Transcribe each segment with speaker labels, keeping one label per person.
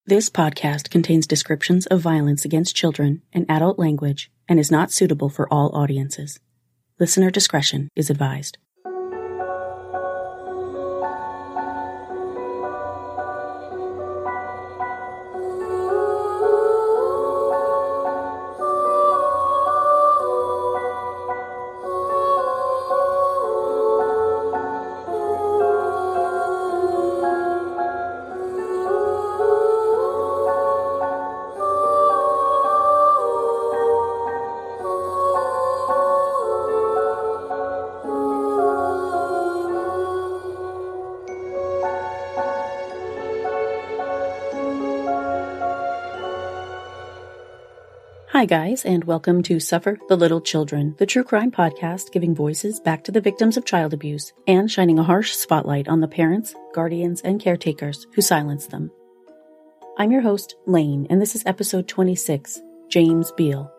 Speaker 1: This podcast contains descriptions of violence against children and adult language and is not suitable for all audiences. Listener discretion is advised. Hi guys, and welcome to Suffer the Little Children, the true crime podcast giving voices back to the victims of child abuse and shining a harsh spotlight on the parents, guardians, and caretakers who silence them. I'm your host, Lane, and this is episode 26, James Beal.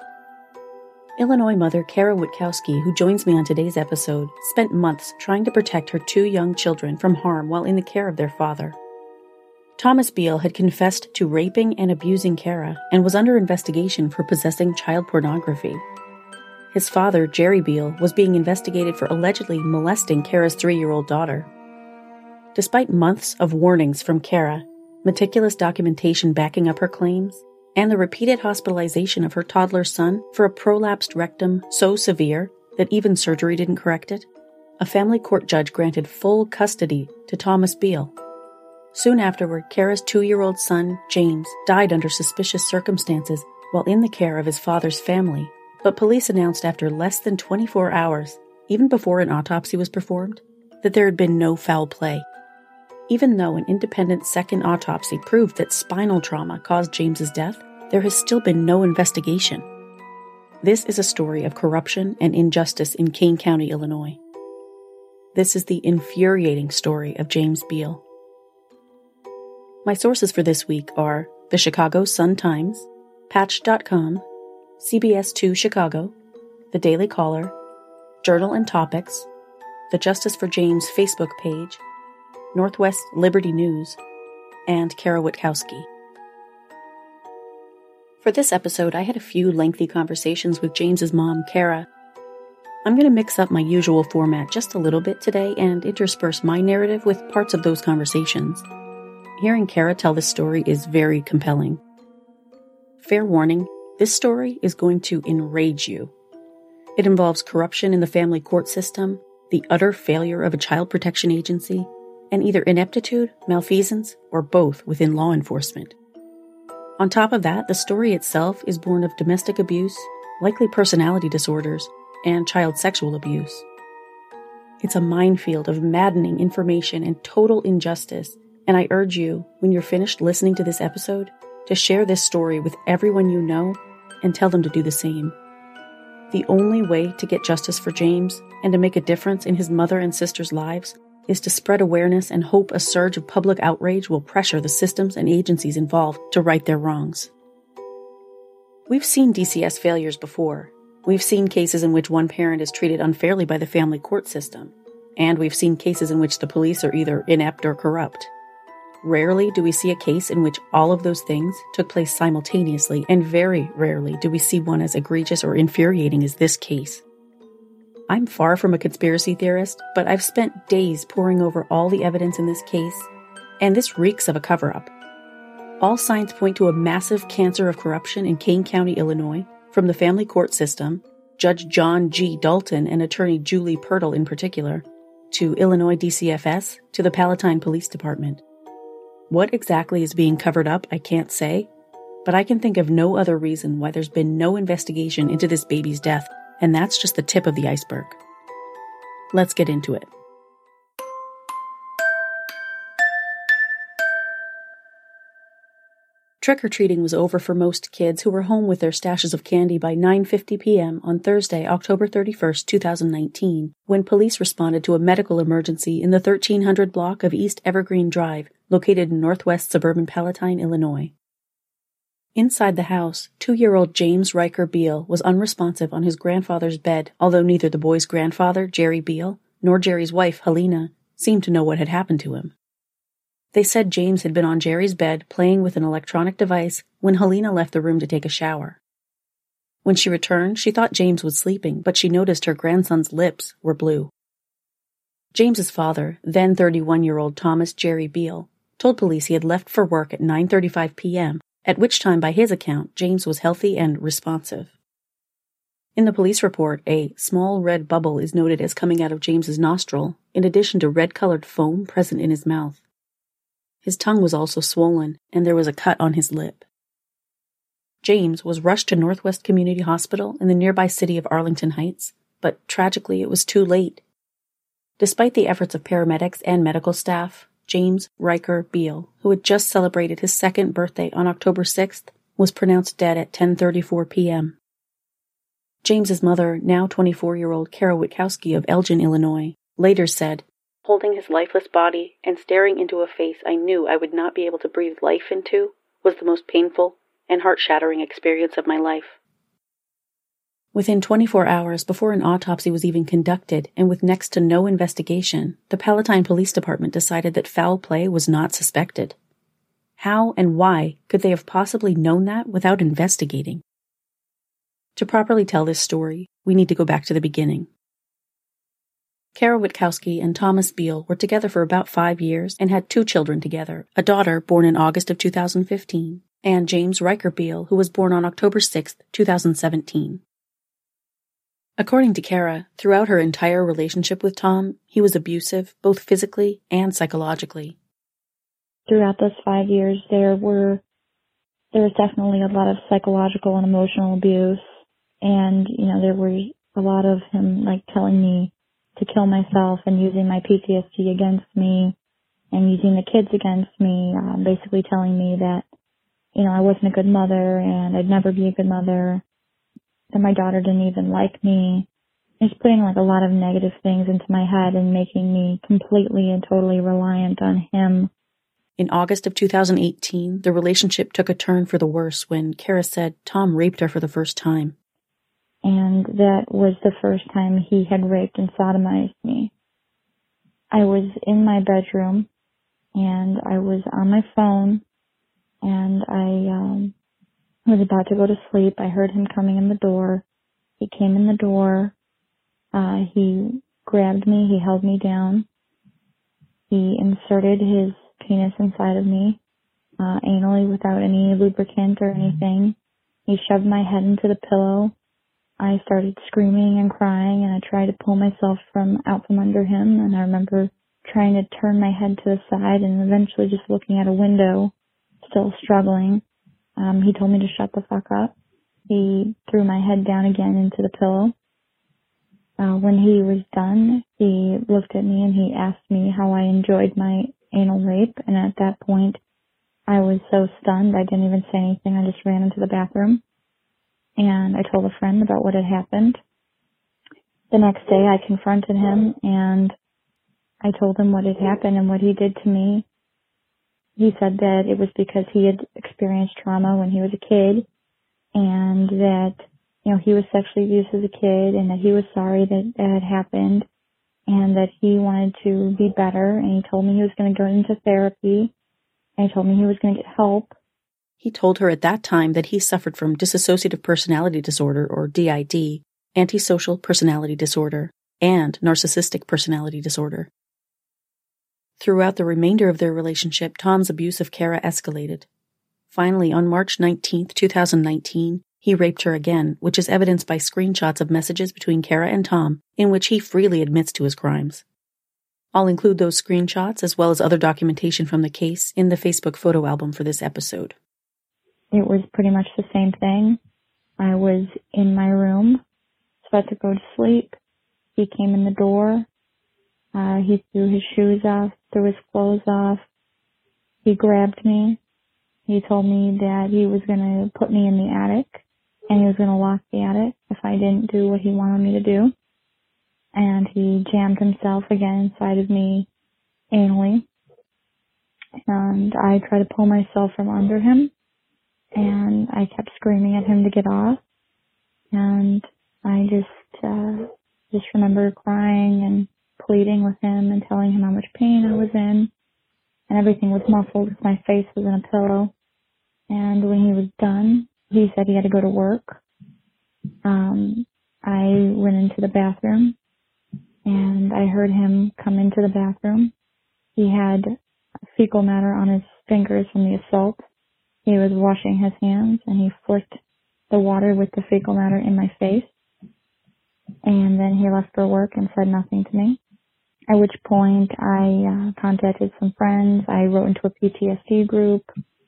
Speaker 1: Illinois mother Kara Witkowski, who joins me on today's episode, spent months trying to protect her two young children from harm while in the care of their father. Thomas Beal had confessed to raping and abusing Kara and was under investigation for possessing child pornography. His father, Jerry Beal, was being investigated for allegedly molesting Kara's 3-year-old daughter. Despite months of warnings from Kara, meticulous documentation backing up her claims, and the repeated hospitalization of her toddler son for a prolapsed rectum so severe that even surgery didn't correct it, a family court judge granted full custody to Thomas Beal. Soon afterward, Kara's 2-year-old son, James, died under suspicious circumstances while in the care of his father's family, but police announced after less than 24 hours, even before an autopsy was performed, that there had been no foul play. Even though an independent second autopsy proved that spinal trauma caused James's death, there has still been no investigation. This is a story of corruption and injustice in Kane County, Illinois. This is the infuriating story of James Beal. My sources for this week are the Chicago Sun-Times, Patch.com, CBS 2 Chicago, The Daily Caller, Journal and Topics, the Justice for James Facebook page, Northwest Liberty News, and Kara Witkowski. For this episode, I had a few lengthy conversations with James's mom, Kara. I'm going to mix up my usual format just a little bit today and intersperse my narrative with parts of those conversations. Hearing Kara tell this story is very compelling. Fair warning, this story is going to enrage you. It involves corruption in the family court system, the utter failure of a child protection agency, and either ineptitude, malfeasance, or both within law enforcement. On top of that, the story itself is born of domestic abuse, likely personality disorders, and child sexual abuse. It's a minefield of maddening information and total injustice. And I urge you, when you're finished listening to this episode, to share this story with everyone you know and tell them to do the same. The only way to get justice for James and to make a difference in his mother and sister's lives is to spread awareness and hope a surge of public outrage will pressure the systems and agencies involved to right their wrongs. We've seen DCS failures before. We've seen cases in which one parent is treated unfairly by the family court system. And we've seen cases in which the police are either inept or corrupt. Rarely do we see a case in which all of those things took place simultaneously, and very rarely do we see one as egregious or infuriating as this case. I'm far from a conspiracy theorist, but I've spent days poring over all the evidence in this case, and this reeks of a cover-up. All signs point to a massive cancer of corruption in Kane County, Illinois, from the family court system, Judge John G. Dalton and attorney Julie Pirtle in particular, to Illinois DCFS, to the Palatine Police Department. What exactly is being covered up, I can't say, but I can think of no other reason why there's been no investigation into this baby's death, and that's just the tip of the iceberg. Let's get into it. Trick-or-treating was over for most kids who were home with their stashes of candy by 9:50 p.m. on Thursday, October 31st, 2019, when police responded to a medical emergency in the 1300 block of East Evergreen Drive, located in northwest suburban Palatine, Illinois. Inside the house, 2-year-old James Riker Beal was unresponsive on his grandfather's bed, although neither the boy's grandfather, Jerry Beal, nor Jerry's wife, Helena, seemed to know what had happened to him. They said James had been on Jerry's bed playing with an electronic device when Helena left the room to take a shower. When she returned, she thought James was sleeping, but she noticed her grandson's lips were blue. James's father, then 31-year-old Thomas Jerry Beal, told police he had left for work at 9:35 p.m., at which time, by his account, James was healthy and responsive. In the police report, a small red bubble is noted as coming out of James's nostril, in addition to red-colored foam present in his mouth. His tongue was also swollen, and there was a cut on his lip. James was rushed to Northwest Community Hospital in the nearby city of Arlington Heights, but tragically it was too late. Despite the efforts of paramedics and medical staff, James Riker Beal, who had just celebrated his second birthday on October 6th, was pronounced dead at 10:34 p.m. James's mother, now 24-year-old Kara Witkowski of Elgin, Illinois, later said, "Holding his lifeless body and staring into a face I knew I would not be able to breathe life into was the most painful and heart-shattering experience of my life." Within 24 hours before an autopsy was even conducted and with next to no investigation, the Palatine Police Department decided that foul play was not suspected. How and why could they have possibly known that without investigating? To properly tell this story, we need to go back to the beginning. Kara Witkowski and Thomas Beal were together for about 5 years and had 2 children together, a daughter born in August of 2015, and James Riker Beal, who was born on October 6, 2017. According to Kara, throughout her entire relationship with Tom, he was abusive, both physically and psychologically.
Speaker 2: Throughout those 5 years, there was definitely a lot of psychological and emotional abuse, and, there was a lot of him, telling me to kill myself and using my PTSD against me and using the kids against me, basically telling me that, I wasn't a good mother and I'd never be a good mother, that my daughter didn't even like me. He's putting a lot of negative things into my head and making me completely and totally reliant on him.
Speaker 1: In August of 2018, the relationship took a turn for the worse when Kara said Tom raped her for the first time.
Speaker 2: And that was the first time he had raped and sodomized me. I was in my bedroom, and I was on my phone, and I was about to go to sleep. I heard him coming in the door. He came in the door. He grabbed me. He held me down. He inserted his penis inside of me, anally without any lubricant or anything. He shoved my head into the pillow. I started screaming and crying, and I tried to pull myself out from under him, and I remember trying to turn my head to the side and eventually just looking at a window, still struggling. He told me to shut the fuck up. He threw my head down again into the pillow. When he was done, he looked at me and he asked me how I enjoyed my anal rape, and at that point, I was so stunned I didn't even say anything. I just ran into the bathroom, and I told a friend about what had happened. The next day, I confronted him, and I told him what had happened and what he did to me. He said that it was because he had experienced trauma when he was a kid, and that, he was sexually abused as a kid, and that he was sorry that that had happened, and that he wanted to be better, and he told me he was going to go into therapy, and he told me he was going to get help.
Speaker 1: He told her at that time that he suffered from dissociative personality disorder, or DID, antisocial personality disorder, and narcissistic personality disorder. Throughout the remainder of their relationship, Tom's abuse of Kara escalated. Finally, on March 19, 2019, he raped her again, which is evidenced by screenshots of messages between Kara and Tom, in which he freely admits to his crimes. I'll include those screenshots as well as other documentation from the case in the Facebook photo album for this episode.
Speaker 2: It was pretty much the same thing. I was in my room, about to go to sleep. He came in the door. He threw his shoes off, threw his clothes off. He grabbed me. He told me that he was going to put me in the attic, and he was going to lock the attic if I didn't do what he wanted me to do. And he jammed himself again inside of me anally. And I tried to pull myself from under him, and I kept screaming at him to get off. And I just remember crying and pleading with him and telling him how much pain I was in. and everything was muffled because my face was in a pillow. And when he was done, he said he had to go to work. I went into the bathroom, and I heard him come into the bathroom. He had fecal matter on his fingers from the assault. He was washing his hands, and he flicked the water with the fecal matter in my face. And then he left for work and said nothing to me, at which point I contacted some friends. I wrote into a PTSD group.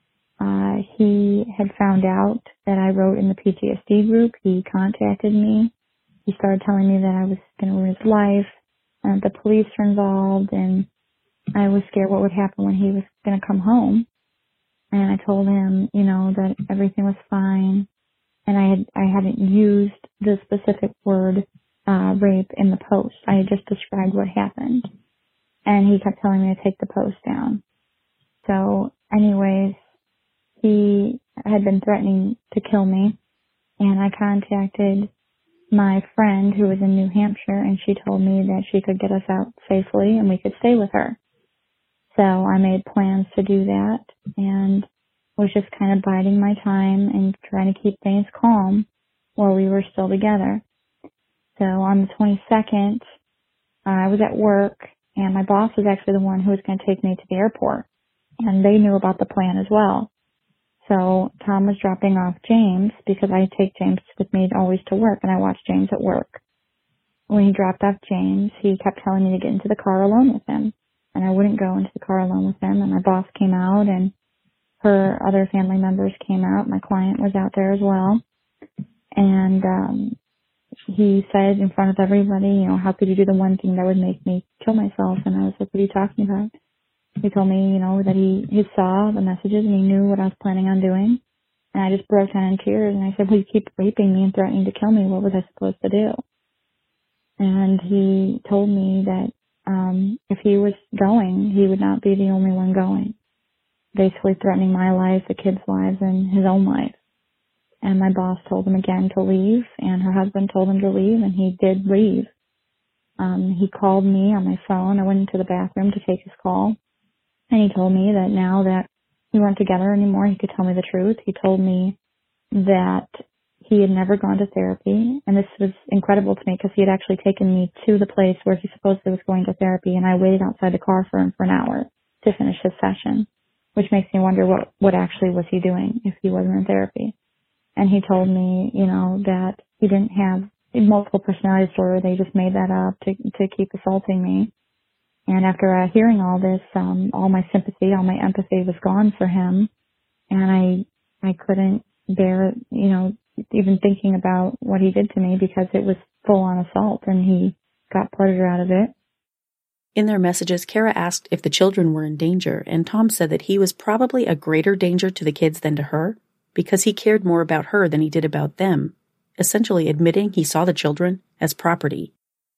Speaker 2: He had found out that I wrote in the PTSD group. He contacted me. He started telling me that I was going to ruin his life, and the police were involved, and I was scared what would happen when he was going to come home. And I told him, that everything was fine, and I hadn't used the specific word rape in the post. I had just described what happened, and he kept telling me to take the post down. So, anyways, he had been threatening to kill me, and I contacted my friend who was in New Hampshire, and she told me that she could get us out safely and we could stay with her. So I made plans to do that, and was just kind of biding my time and trying to keep things calm while we were still together. So on the 22nd, I was at work, and my boss was actually the one who was going to take me to the airport, and they knew about the plan as well. So Tom was dropping off James, because I take James with me always to work, and I watch James at work. When he dropped off James, he kept telling me to get into the car alone with him, and I wouldn't go into the car alone with him, and my boss came out, and her other family members came out. My client was out there as well, and he said in front of everybody, how could you do the one thing that would make me kill myself? And I was like, what are you talking about? He told me, that he saw the messages and he knew what I was planning on doing. And I just broke down in tears, and I said, well, you keep raping me and threatening to kill me. What was I supposed to do? And he told me that if he was going, he would not be the only one going. Basically threatening my life, the kids' lives, and his own life. And my boss told him again to leave, and her husband told him to leave, and he did leave. He called me on my phone. I went into the bathroom to take his call. And he told me that now that we weren't together anymore, he could tell me the truth. He told me that he had never gone to therapy. And this was incredible to me because he had actually taken me to the place where he supposedly was going to therapy. And I waited outside the car for him for an hour to finish his session, which makes me wonder what actually was he doing if he wasn't in therapy. And he told me, that he didn't have multiple personality disorder. They just made that up to keep assaulting me. And after hearing all this, all my sympathy, all my empathy was gone for him. And I couldn't bear, even thinking about what he did to me because it was full-on assault and he got pleasure out of it.
Speaker 1: In their messages, Kara asked if the children were in danger, and Tom said that he was probably a greater danger to the kids than to her because he cared more about her than he did about them, essentially admitting he saw the children as property.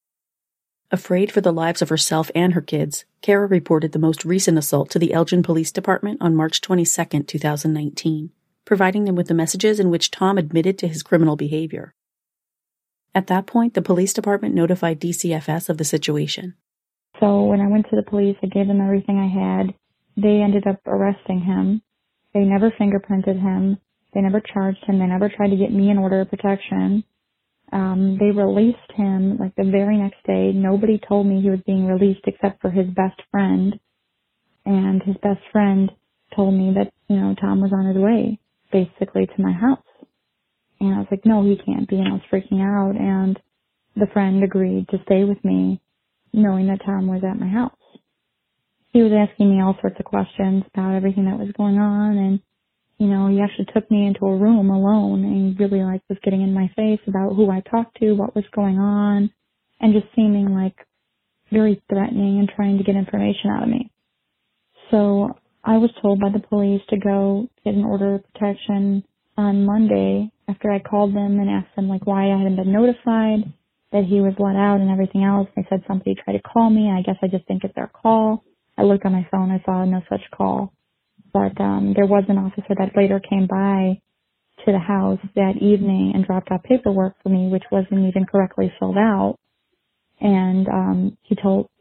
Speaker 1: Afraid for the lives of herself and her kids, Kara reported the most recent assault to the Elgin Police Department on March 22, 2019, providing them with the messages in which Tom admitted to his criminal behavior. At that point, the police department notified DCFS of the situation.
Speaker 2: So when I went to the police, I gave them everything I had. They ended up arresting him. They never fingerprinted him. They never charged him. They never tried to get me an order of protection. They released him like the very next day. Nobody told me he was being released except for his best friend. And his best friend told me that, Tom was on his way basically to my house. And I was like, no, he can't be. And I was freaking out. And the friend agreed to stay with me knowing that Tom was at my house. He was asking me all sorts of questions about everything that was going on. And he actually took me into a room alone and really was getting in my face about who I talked to, what was going on, and just seeming very threatening and trying to get information out of me. So I was told by the police to go get an order of protection on Monday after I called them and asked them why I hadn't been notified that he was let out and everything else. They said somebody tried to call me. I guess I just didn't get their call. I looked on my phone. I saw no such call. But there was an officer that later came by to the house that evening and dropped off paperwork for me, which wasn't even correctly filled out. And he told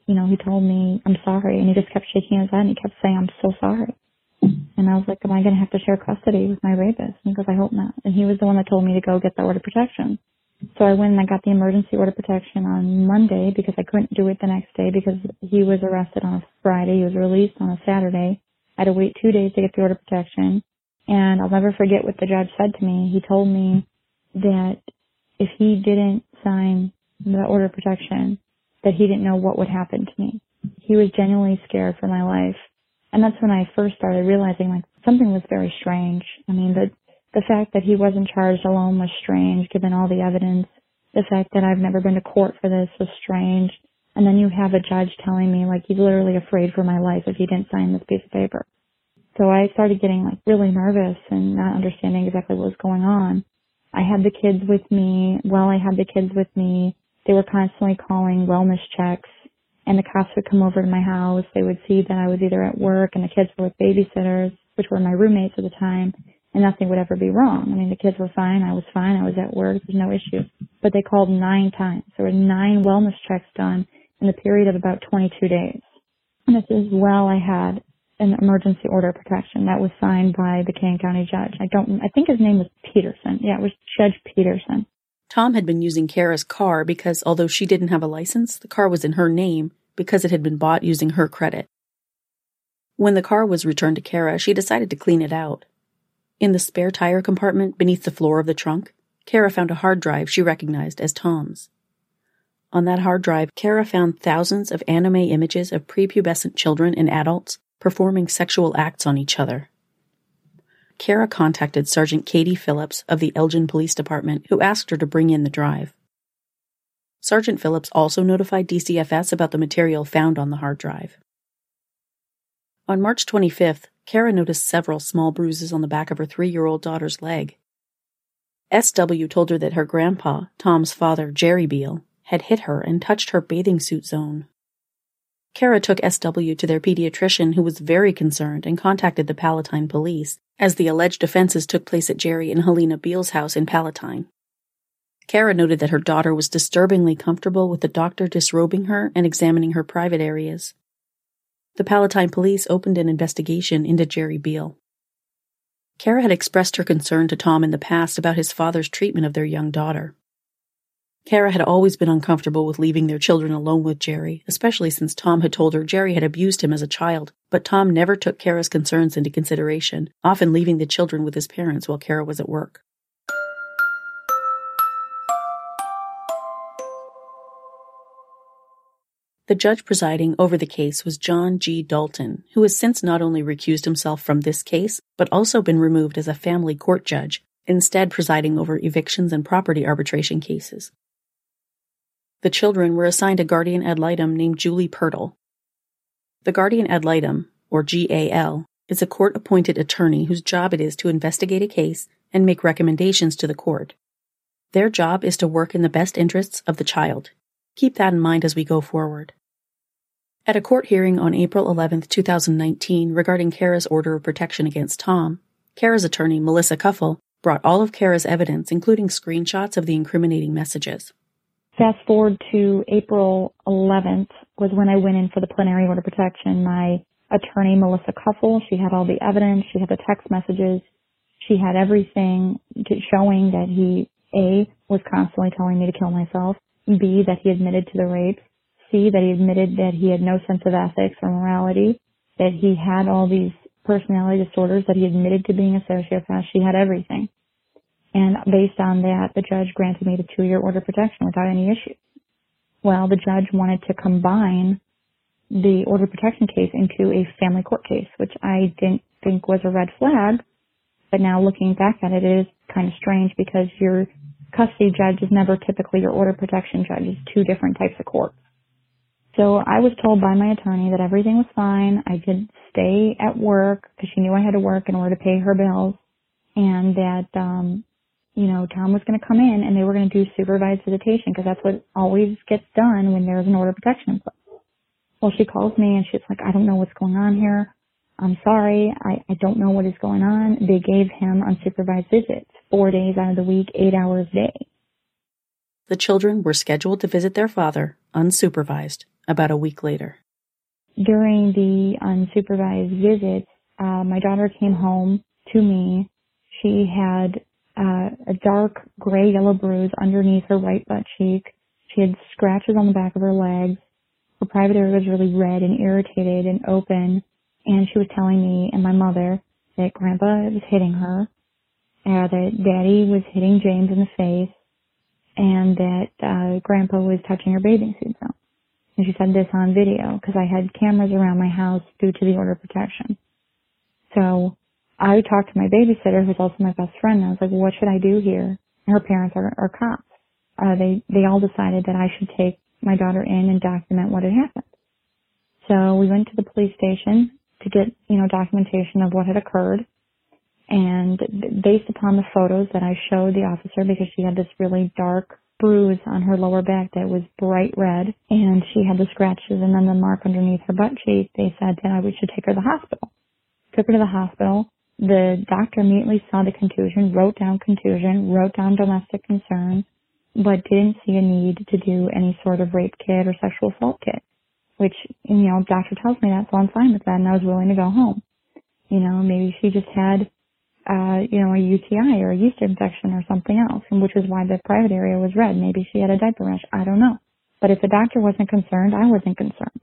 Speaker 2: he told me, I'm sorry, and he just kept shaking his head, and he kept saying, I'm so sorry. And I was like, am I going to have to share custody with my rapist? And he goes, I hope not. And he was the one that told me to go get the order of protection. So I went and I got the emergency order of protection on Monday because I couldn't do it the next day because he was arrested on a Friday. He was released on a Saturday. I had to wait 2 days to get the order of protection. And I'll never forget what the judge said to me. He told me that if he didn't sign the order of protection, that he didn't know what would happen to me. He was genuinely scared for my life. And that's when I first started realizing, like, something was very strange. I mean, the fact that he wasn't charged alone was strange, given all the evidence. The fact that I've never been to court for this was strange. And then you have a judge telling me, like, he's literally afraid for my life if he didn't sign this piece of paper. So I started getting, like, really nervous and not understanding exactly what was going on. I had the kids with me. While I had the kids with me, they were constantly calling wellness checks, and the cops would come over to my house. They would see that I was either at work and the kids were with babysitters, which were my roommates at the time, and nothing would ever be wrong. I mean, the kids were fine. I was fine. I was at work. There's no issue. But they called 9 times. There were 9 wellness checks done in the period of about 22 days. And this is while I had an emergency order of protection that was signed by the Kane County judge. I think his name was Peterson. Yeah, it was Judge Peterson.
Speaker 1: Tom had been using Kara's car because although she didn't have a license, the car was in her name because it had been bought using her credit. When the car was returned to Kara, she decided to clean it out. In the spare tire compartment beneath the floor of the trunk, Kara found a hard drive she recognized as Tom's. On that hard drive, Kara found thousands of anime images of prepubescent children and adults performing sexual acts on each other. Kara contacted Sergeant Katie Phillips of the Elgin Police Department, who asked her to bring in the drive. Sergeant Phillips also notified DCFS about the material found on the hard drive. On March 25th, Kara noticed several small bruises on the back of her 3-year-old daughter's leg. SW told her that her grandpa, Tom's father, Jerry Beal, had hit her and touched her bathing suit zone. Kara took SW to their pediatrician, who was very concerned and contacted the Palatine police, as the alleged offenses took place at Jerry and Helena Beal's house in Palatine. Kara noted that her daughter was disturbingly comfortable with the doctor disrobing her and examining her private areas. The Palatine police opened an investigation into Jerry Beal. Kara had expressed her concern to Tom in the past about his father's treatment of their young daughter. Kara had always been uncomfortable with leaving their children alone with Jerry, especially since Tom had told her Jerry had abused him as a child, but Tom never took Kara's concerns into consideration, often leaving the children with his parents while Kara was at work. The judge presiding over the case was John G. Dalton, who has since not only recused himself from this case, but also been removed as a family court judge, instead presiding over evictions and property arbitration cases. The children were assigned a guardian ad litem named Julie Pirtle. The guardian ad litem, or GAL, is a court-appointed attorney whose job it is to investigate a case and make recommendations to the court. Their job is to work in the best interests of the child. Keep that in mind as we go forward. At a court hearing on April 11, 2019, regarding Kara's order of protection against Tom, Kara's attorney, Melissa Cuffle, brought all of Kara's evidence, including screenshots of the incriminating messages.
Speaker 2: Fast forward to April 11th was when I went in for the plenary order of protection. My attorney, Melissa Cuffle, she had all the evidence. She had the text messages. She had everything showing that he, A, was constantly telling me to kill myself, B, that he admitted to the rape, C, that he admitted that he had no sense of ethics or morality, that he had all these personality disorders, that he admitted to being a sociopath. She had everything. And based on that, the judge granted me the 2-year order of protection without any issues. Well, the judge wanted to combine the order of protection case into a family court case, which I didn't think was a red flag. But now looking back at it, it is kind of strange because your custody judge is never typically your order of protection judge. It's 2 different types of courts. So I was told by my attorney that everything was fine. I could stay at work because she knew I had to work in order to pay her bills, and that, Tom was going to come in and they were going to do supervised visitation because that's what always gets done when there's an order of protection in place. Well, she calls me and she's like, I don't know what's going on here. I'm sorry. I don't know what is going on. They gave him unsupervised visits 4 days out of the week, 8 hours a day.
Speaker 1: The children were scheduled to visit their father, unsupervised, about a week later.
Speaker 2: During the unsupervised visits, my daughter came home to me. She had a dark gray-yellow bruise underneath her right butt cheek. She had scratches on the back of her legs. Her private area was really red and irritated and open. And she was telling me and my mother that Grandpa was hitting her, that Daddy was hitting James in the face, and that Grandpa was touching her bathing suit zone. And she said this on video because I had cameras around my house due to the order of protection. So I talked to my babysitter, who's also my best friend, and I was like, what should I do here? And her parents are cops. They all decided that I should take my daughter in and document what had happened. So we went to the police station to get, documentation of what had occurred. And based upon the photos that I showed the officer, because she had this really dark bruise on her lower back that was bright red, and she had the scratches and then the mark underneath her butt cheek, they said that we should take her to the hospital. Took her to the hospital. The doctor immediately saw the contusion, wrote down domestic concern, but didn't see a need to do any sort of rape kit or sexual assault kit, which, doctor tells me that, so I'm fine with that, and I was willing to go home. Maybe she just had a UTI or a yeast infection or something else, and which is why the private area was red. Maybe she had a diaper rash. I don't know. But if the doctor wasn't concerned, I wasn't concerned.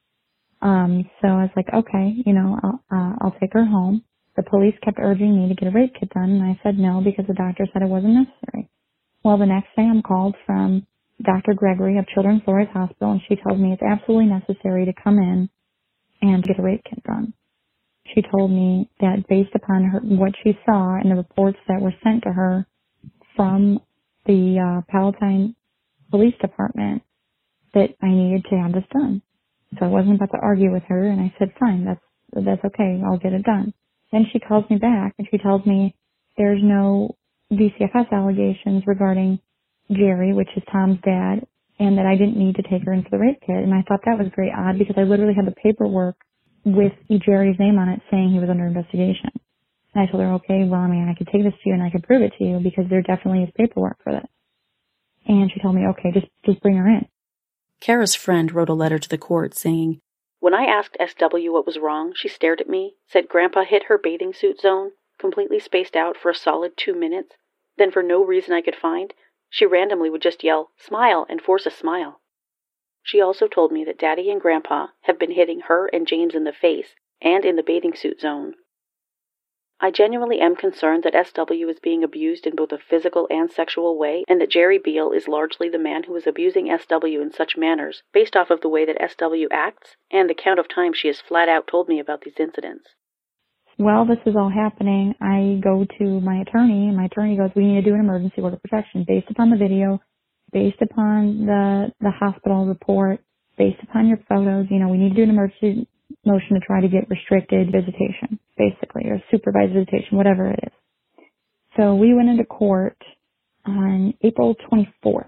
Speaker 2: So I was like, okay, I'll take her home. The police kept urging me to get a rape kit done, and I said no because the doctor said it wasn't necessary. Well, the next day I'm called from Dr. Gregory of Children's Flores Hospital, and she tells me it's absolutely necessary to come in and get a rape kit done. She told me that based upon what she saw and the reports that were sent to her from the Palatine Police Department, that I needed to have this done. So I wasn't about to argue with her, and I said, fine, that's okay, I'll get it done. Then she calls me back, and she tells me there's no DCFS allegations regarding Jerry, which is Tom's dad, and that I didn't need to take her in for the rape kit. And I thought that was very odd because I literally had the paperwork with Jerry's name on it saying he was under investigation. And I told her, okay, well, I could take this to you and I could prove it to you because there definitely is paperwork for this. And she told me, okay, just bring her in.
Speaker 1: Kara's friend wrote a letter to the court saying, when I asked SW what was wrong, she stared at me, said Grandpa hit her bathing suit zone, completely spaced out for a solid 2 minutes. Then for no reason I could find, she randomly would just yell, smile, and force a smile. She also told me that Daddy and Grandpa have been hitting her and James in the face and in the bathing suit zone. I genuinely am concerned that SW is being abused in both a physical and sexual way, and that Jerry Beal is largely the man who is abusing SW in such manners, based off of the way that SW acts and the count of times she has flat out told me about these incidents.
Speaker 2: Well, this is all happening. I go to my attorney, and my attorney goes, we need to do an emergency order of protection based upon the video, based upon the hospital report, based upon your photos. We need to do an emergency motion to try to get restricted visitation, basically, or supervised visitation, whatever it is. So we went into court on April 24th,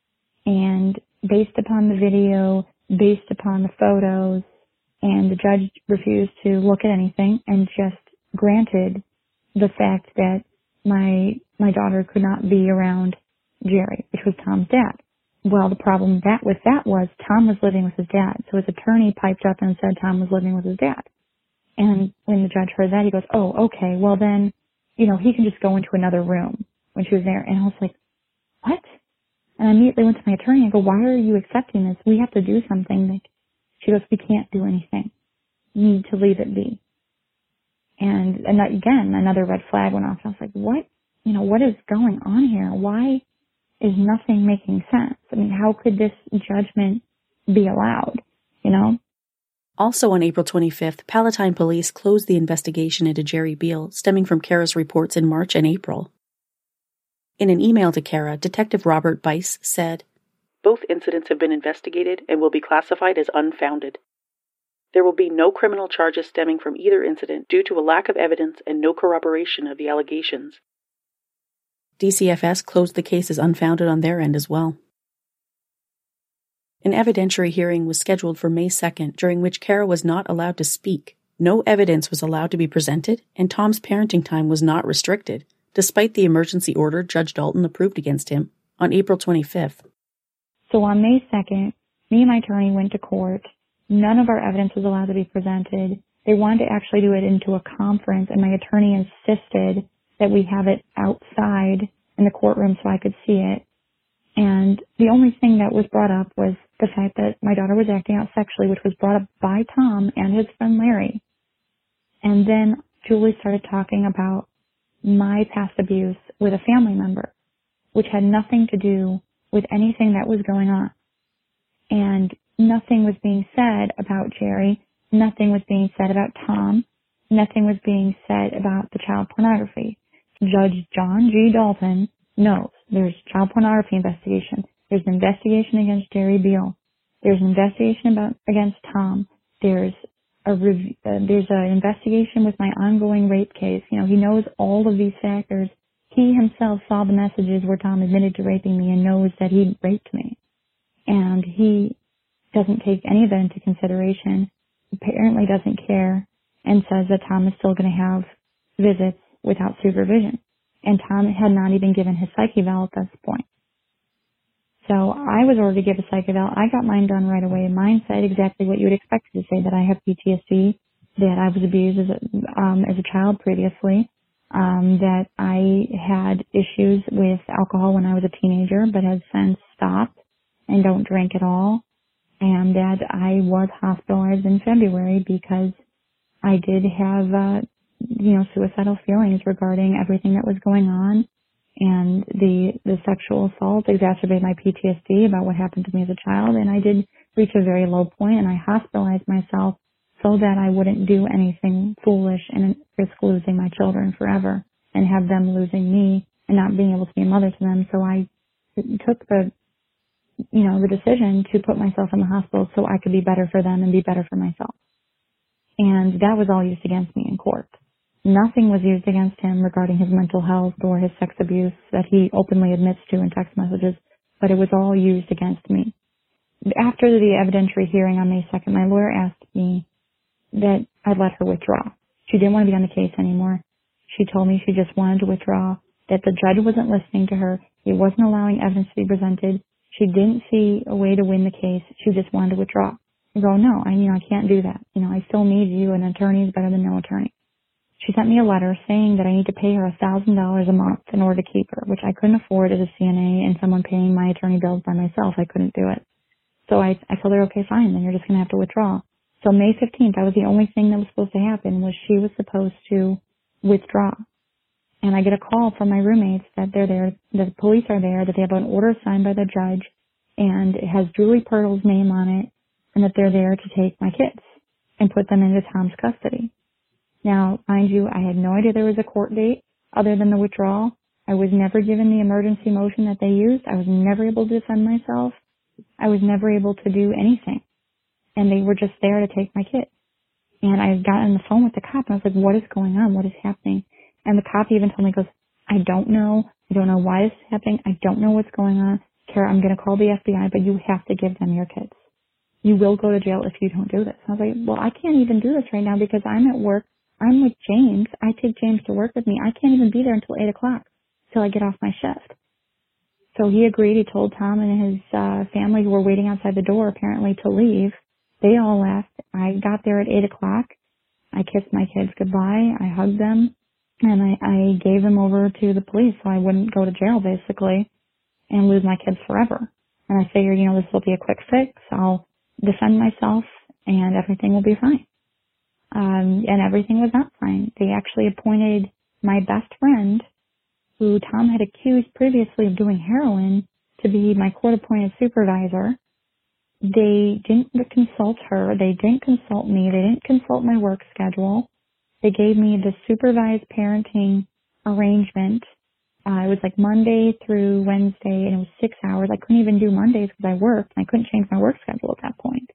Speaker 2: and based upon the video, based upon the photos, and the judge refused to look at anything and just granted the fact that my daughter could not be around Jerry, which was Tom's dad. Well, the problem with that was Tom was living with his dad. So his attorney piped up and said Tom was living with his dad. And when the judge heard that, he goes, oh, okay, well then, he can just go into another room when she was there. And I was like, what? And I immediately went to my attorney and go, why are you accepting this? We have to do something. She goes, we can't do anything. You need to leave it be. And that, again, another red flag went off. I was like, what? What is going on here? Why is nothing making sense? How could this judgment be allowed,
Speaker 1: Also on April 25th, Palatine Police closed the investigation into Jerry Beal, stemming from Kara's reports in March and April. In an email to Kara, Detective Robert Bice said, both incidents have been investigated and will be classified as unfounded. There will be no criminal charges stemming from either incident due to a lack of evidence and no corroboration of the allegations. DCFS closed the case as unfounded on their end as well. An evidentiary hearing was scheduled for May 2nd, during which Kara was not allowed to speak. No evidence was allowed to be presented, and Tom's parenting time was not restricted, despite the emergency order Judge Dalton approved against him on April 25th.
Speaker 2: So on May 2nd, Me and my attorney went to court. None of our evidence was allowed to be presented. They wanted to actually do it into a conference, and my attorney insisted that we have it outside in the courtroom so I could see it. And the only thing that was brought up was the fact that my daughter was acting out sexually, which was brought up by Tom and his friend Larry. And then Julie started talking about my past abuse with a family member, which had nothing to do with anything that was going on. And nothing was being said about Jerry. Nothing was being said about Tom. Nothing was being said about the child pornography. Judge John G. Dalton knows there's child pornography investigation. There's an investigation against Jerry Beal. There's an investigation against Tom. There's an investigation with my ongoing rape case. You know, he knows all of these factors. He himself saw the messages where Tom admitted to raping me and knows that he raped me. And he doesn't take any of that into consideration, apparently doesn't care, and says that Tom is still going to have visits without supervision. And Tom had not even given his psych eval at this point. So I was ordered to give a psych eval. I got mine done right away. Mine said exactly what you would expect it to say, that I have PTSD, that I was abused as a child previously, that I had issues with alcohol when I was a teenager but have since stopped and don't drink at all, and that I was hospitalized in February because I did have, suicidal feelings regarding everything that was going on, and the sexual assault exacerbated my PTSD about what happened to me as a child, and I did reach a very low point, and I hospitalized myself so that I wouldn't do anything foolish and risk losing my children forever and have them losing me and not being able to be a mother to them. So I took the decision to put myself in the hospital so I could be better for them and be better for myself. And that was all used against me in court. Nothing was used against him regarding his mental health or his sex abuse that he openly admits to in text messages, but it was all used against me. After the evidentiary hearing on May 2nd, my lawyer asked me that I'd let her withdraw. She didn't want to be on the case anymore. She told me she just wanted to withdraw, that the judge wasn't listening to her. He wasn't allowing evidence to be presented. She didn't see a way to win the case. She just wanted to withdraw. I go, no, I can't do that. I still need you. An attorney is better than no attorney. She sent me a letter saying that I need to pay her $1,000 a month in order to keep her, which I couldn't afford as a CNA and someone paying my attorney bills by myself. I couldn't do it. So I told her, okay, fine, then you're just going to have to withdraw. So May 15th, that was the only thing that was supposed to happen, was she was supposed to withdraw. And I get a call from my roommates that they're there, that the police are there, that they have an order signed by the judge, and it has Julie Pirtle's name on it, and that they're there to take my kids and put them into Tom's custody. Now, mind you, I had no idea there was a court date other than the withdrawal. I was never given the emergency motion that they used. I was never able to defend myself. I was never able to do anything. And they were just there to take my kids. And I got on the phone with the cop, and I was like, what is going on? What is happening? And the cop even told me, goes, I don't know. I don't know why this is happening. I don't know what's going on. Kara, I'm going to call the FBI, but you have to give them your kids. You will go to jail if you don't do this. I was like, well, I can't even do this right now because I'm at work. I'm with James. I take James to work with me. I can't even be there until 8 o'clock till I get off my shift. So he agreed. He told Tom and his family, who were waiting outside the door apparently, to leave. They all left. I got there at 8 o'clock. I kissed my kids goodbye. I hugged them, and I gave them over to the police so I wouldn't go to jail, basically, and lose my kids forever. And I figured, this will be a quick fix. I'll defend myself, and everything will be fine. And everything was not fine. They actually appointed my best friend, who Tom had accused previously of doing heroin, to be my court-appointed supervisor. They didn't consult her. They didn't consult me. They didn't consult my work schedule. They gave me the supervised parenting arrangement. It was like Monday through Wednesday, and it was 6 hours. I couldn't even do Mondays because I worked, and I couldn't change my work schedule at that point.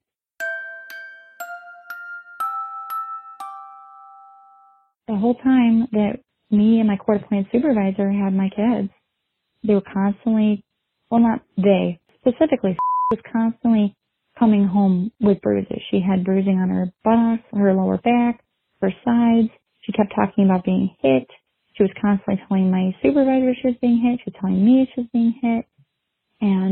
Speaker 2: The whole time that me and my court-appointed supervisor had my kids, they were constantly, well, not they, specifically, was constantly coming home with bruises. She had bruising on her buttocks, her lower back, her sides. She kept talking about being hit. She was constantly telling my supervisor she was being hit. She was telling me she was being hit. And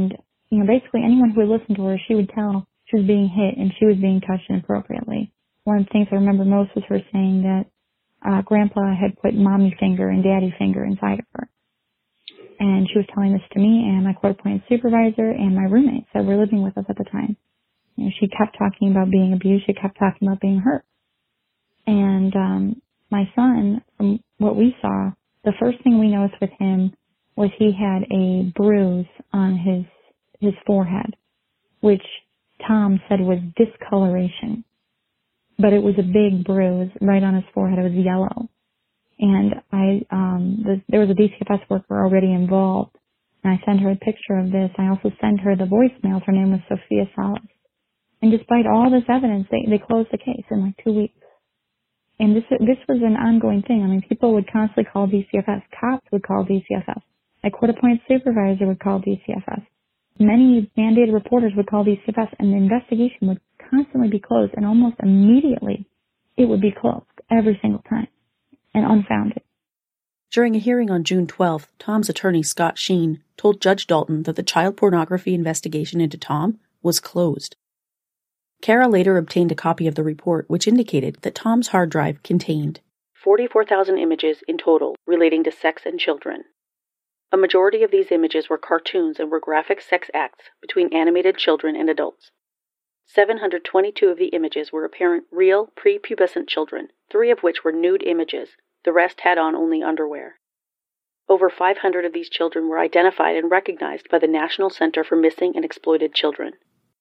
Speaker 2: basically anyone who would listen to her, she would tell she was being hit and she was being touched inappropriately. One of the things I remember most was her saying that Grandpa had put mommy finger and daddy finger inside of her. And she was telling this to me and my court-appointed supervisor and my roommates that were living with us at the time. She kept talking about being abused. She kept talking about being hurt. And my son, from what we saw, the first thing we noticed with him was he had a bruise on his forehead, which Tom said was discoloration. But it was a big bruise right on his forehead. It was yellow. And there was a DCFS worker already involved. And I sent her a picture of this. I also sent her the voicemails. Her name was Sophia Salas. And despite all this evidence, they closed the case in like 2 weeks. And this was an ongoing thing. I mean, people would constantly call DCFS. Cops would call DCFS. My court-appointed supervisor would call DCFS. Many mandated reporters would call DCFS, and the investigation would constantly be closed, and almost immediately it would be closed every single time and unfounded.
Speaker 1: During a hearing on June 12th, Tom's attorney, Scott Sheen, told Judge Dalton that the child pornography investigation into Tom was closed. Kara later obtained a copy of the report, which indicated that Tom's hard drive contained 44,000 images in total relating to sex and children. A majority of these images were cartoons and were graphic sex acts between animated children and adults. 722 of the images were apparent real prepubescent children, 3 of which were nude images. The rest had on only underwear. Over 500 of these children were identified and recognized by the National Center for Missing and Exploited Children.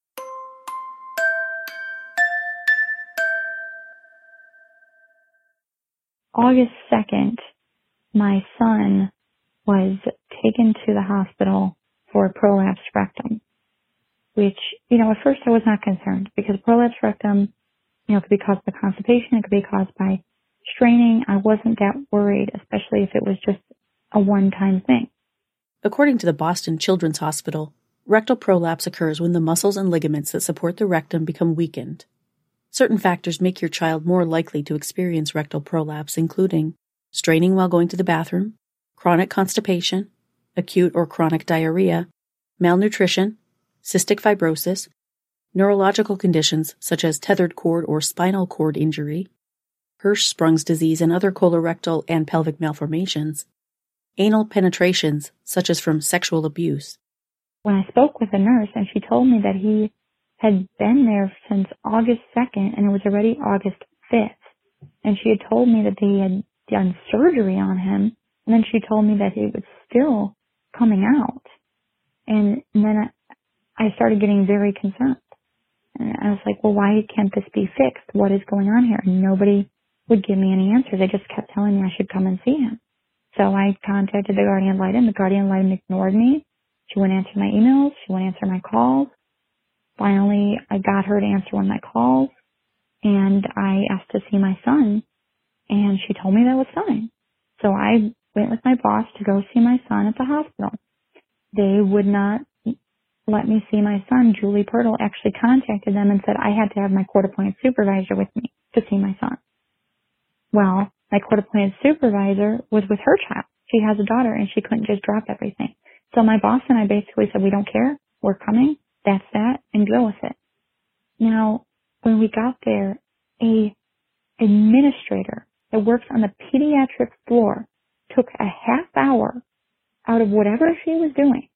Speaker 2: August 2nd, my son was taken to the hospital for a prolapsed rectum, which, at first I was not concerned because prolapsed rectum, could be caused by constipation, it could be caused by straining. I wasn't that worried, especially if it was just a one-time thing.
Speaker 1: According to the Boston Children's Hospital, rectal prolapse occurs when the muscles and ligaments that support the rectum become weakened. Certain factors make your child more likely to experience rectal prolapse, including straining while going to the bathroom, chronic constipation, acute or chronic diarrhea, malnutrition, cystic fibrosis, neurological conditions such as tethered cord or spinal cord injury, Hirschsprung's disease and other colorectal and pelvic malformations, anal penetrations such as from sexual abuse.
Speaker 2: When I spoke with a nurse and she told me that he had been there since August 2nd and it was already August 5th, and she had told me that they had done surgery on him, and then she told me that it was still coming out. And then I started getting very concerned. And I was like, well, why can't this be fixed? What is going on here? And nobody would give me any answers. They just kept telling me I should come and see him. So I contacted the guardian ad litem. The guardian ad litem ignored me. She wouldn't answer my emails. She wouldn't answer my calls. Finally, I got her to answer one of my calls, and I asked to see my son, and she told me that was fine. So I went with my boss to go see my son at the hospital. They would not let me see my son. Julie Pirtle actually contacted them and said I had to have my court-appointed supervisor with me to see my son. Well, my court-appointed supervisor was with her child. She has a daughter, and she couldn't just drop everything. So my boss and I basically said, we don't care. We're coming. That's that, and go with it. Now, when we got there, a administrator that works on the pediatric floor took a half hour out of whatever she was doing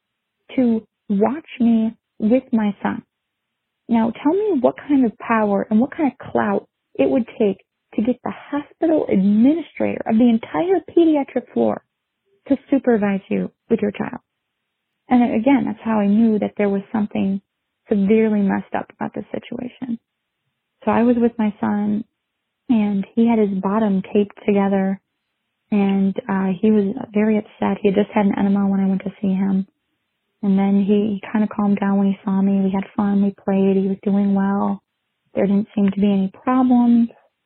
Speaker 2: to watch me with my son. Now, tell me what kind of power and what kind of clout it would take to get the hospital administrator of the entire pediatric floor to supervise you with your child. And again, that's how I knew that there was something severely messed up about this situation. So I was with my son, and he had his bottom taped together, and he was very upset. He had just had an enema when I went to see him. And then he kind of calmed down when he saw me. We had fun. We played. He was doing well. There didn't seem to be any problems.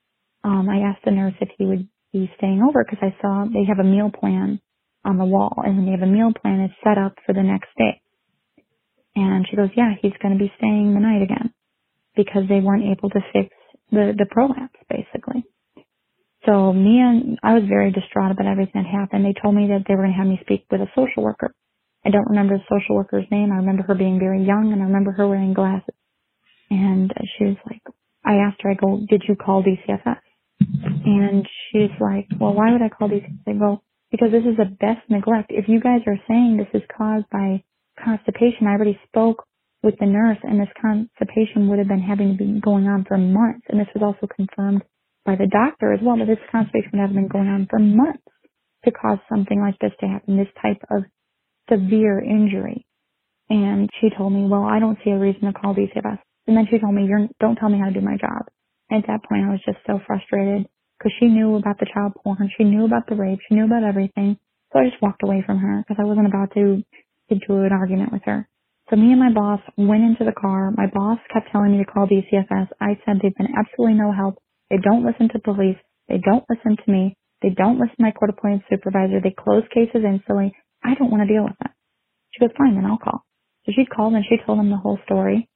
Speaker 2: I asked the nurse if he would be staying over because I saw they have a meal plan on the wall, and when they have a meal plan, it's set up for the next day. And she goes, yeah, he's going to be staying the night again because they weren't able to fix the prolapse, basically. So I was very distraught about everything that happened. They told me that they were going to have me speak with a social worker. I don't remember the social worker's name. I remember her being very young, and I remember her wearing glasses. And she was like, I asked her, I go, did you call DCFS? And she's like, well, why would I call DCFS? I go, because this is a best neglect. If you guys are saying this is caused by constipation, I already spoke with the nurse, and this constipation would have been having to be going on for months. And this was also confirmed by the doctor as well, that this constipation would have been going on for months to cause something like this to happen, this type of severe injury. And she told me, well, I don't see a reason to call DCFS. And then she told me, don't tell me how to do my job. And at that point, I was just so frustrated because she knew about the child porn. She knew about the rape. She knew about everything. So I just walked away from her because I wasn't about to get into an argument with her. So me and my boss went into the car. My boss kept telling me to call DCFS. I said they've been absolutely no help. They don't listen to police. They don't listen to me. They don't listen to my court-appointed supervisor. They close cases instantly. I don't want to deal with that. She goes, fine, then I'll call. So she called and she told them the whole story.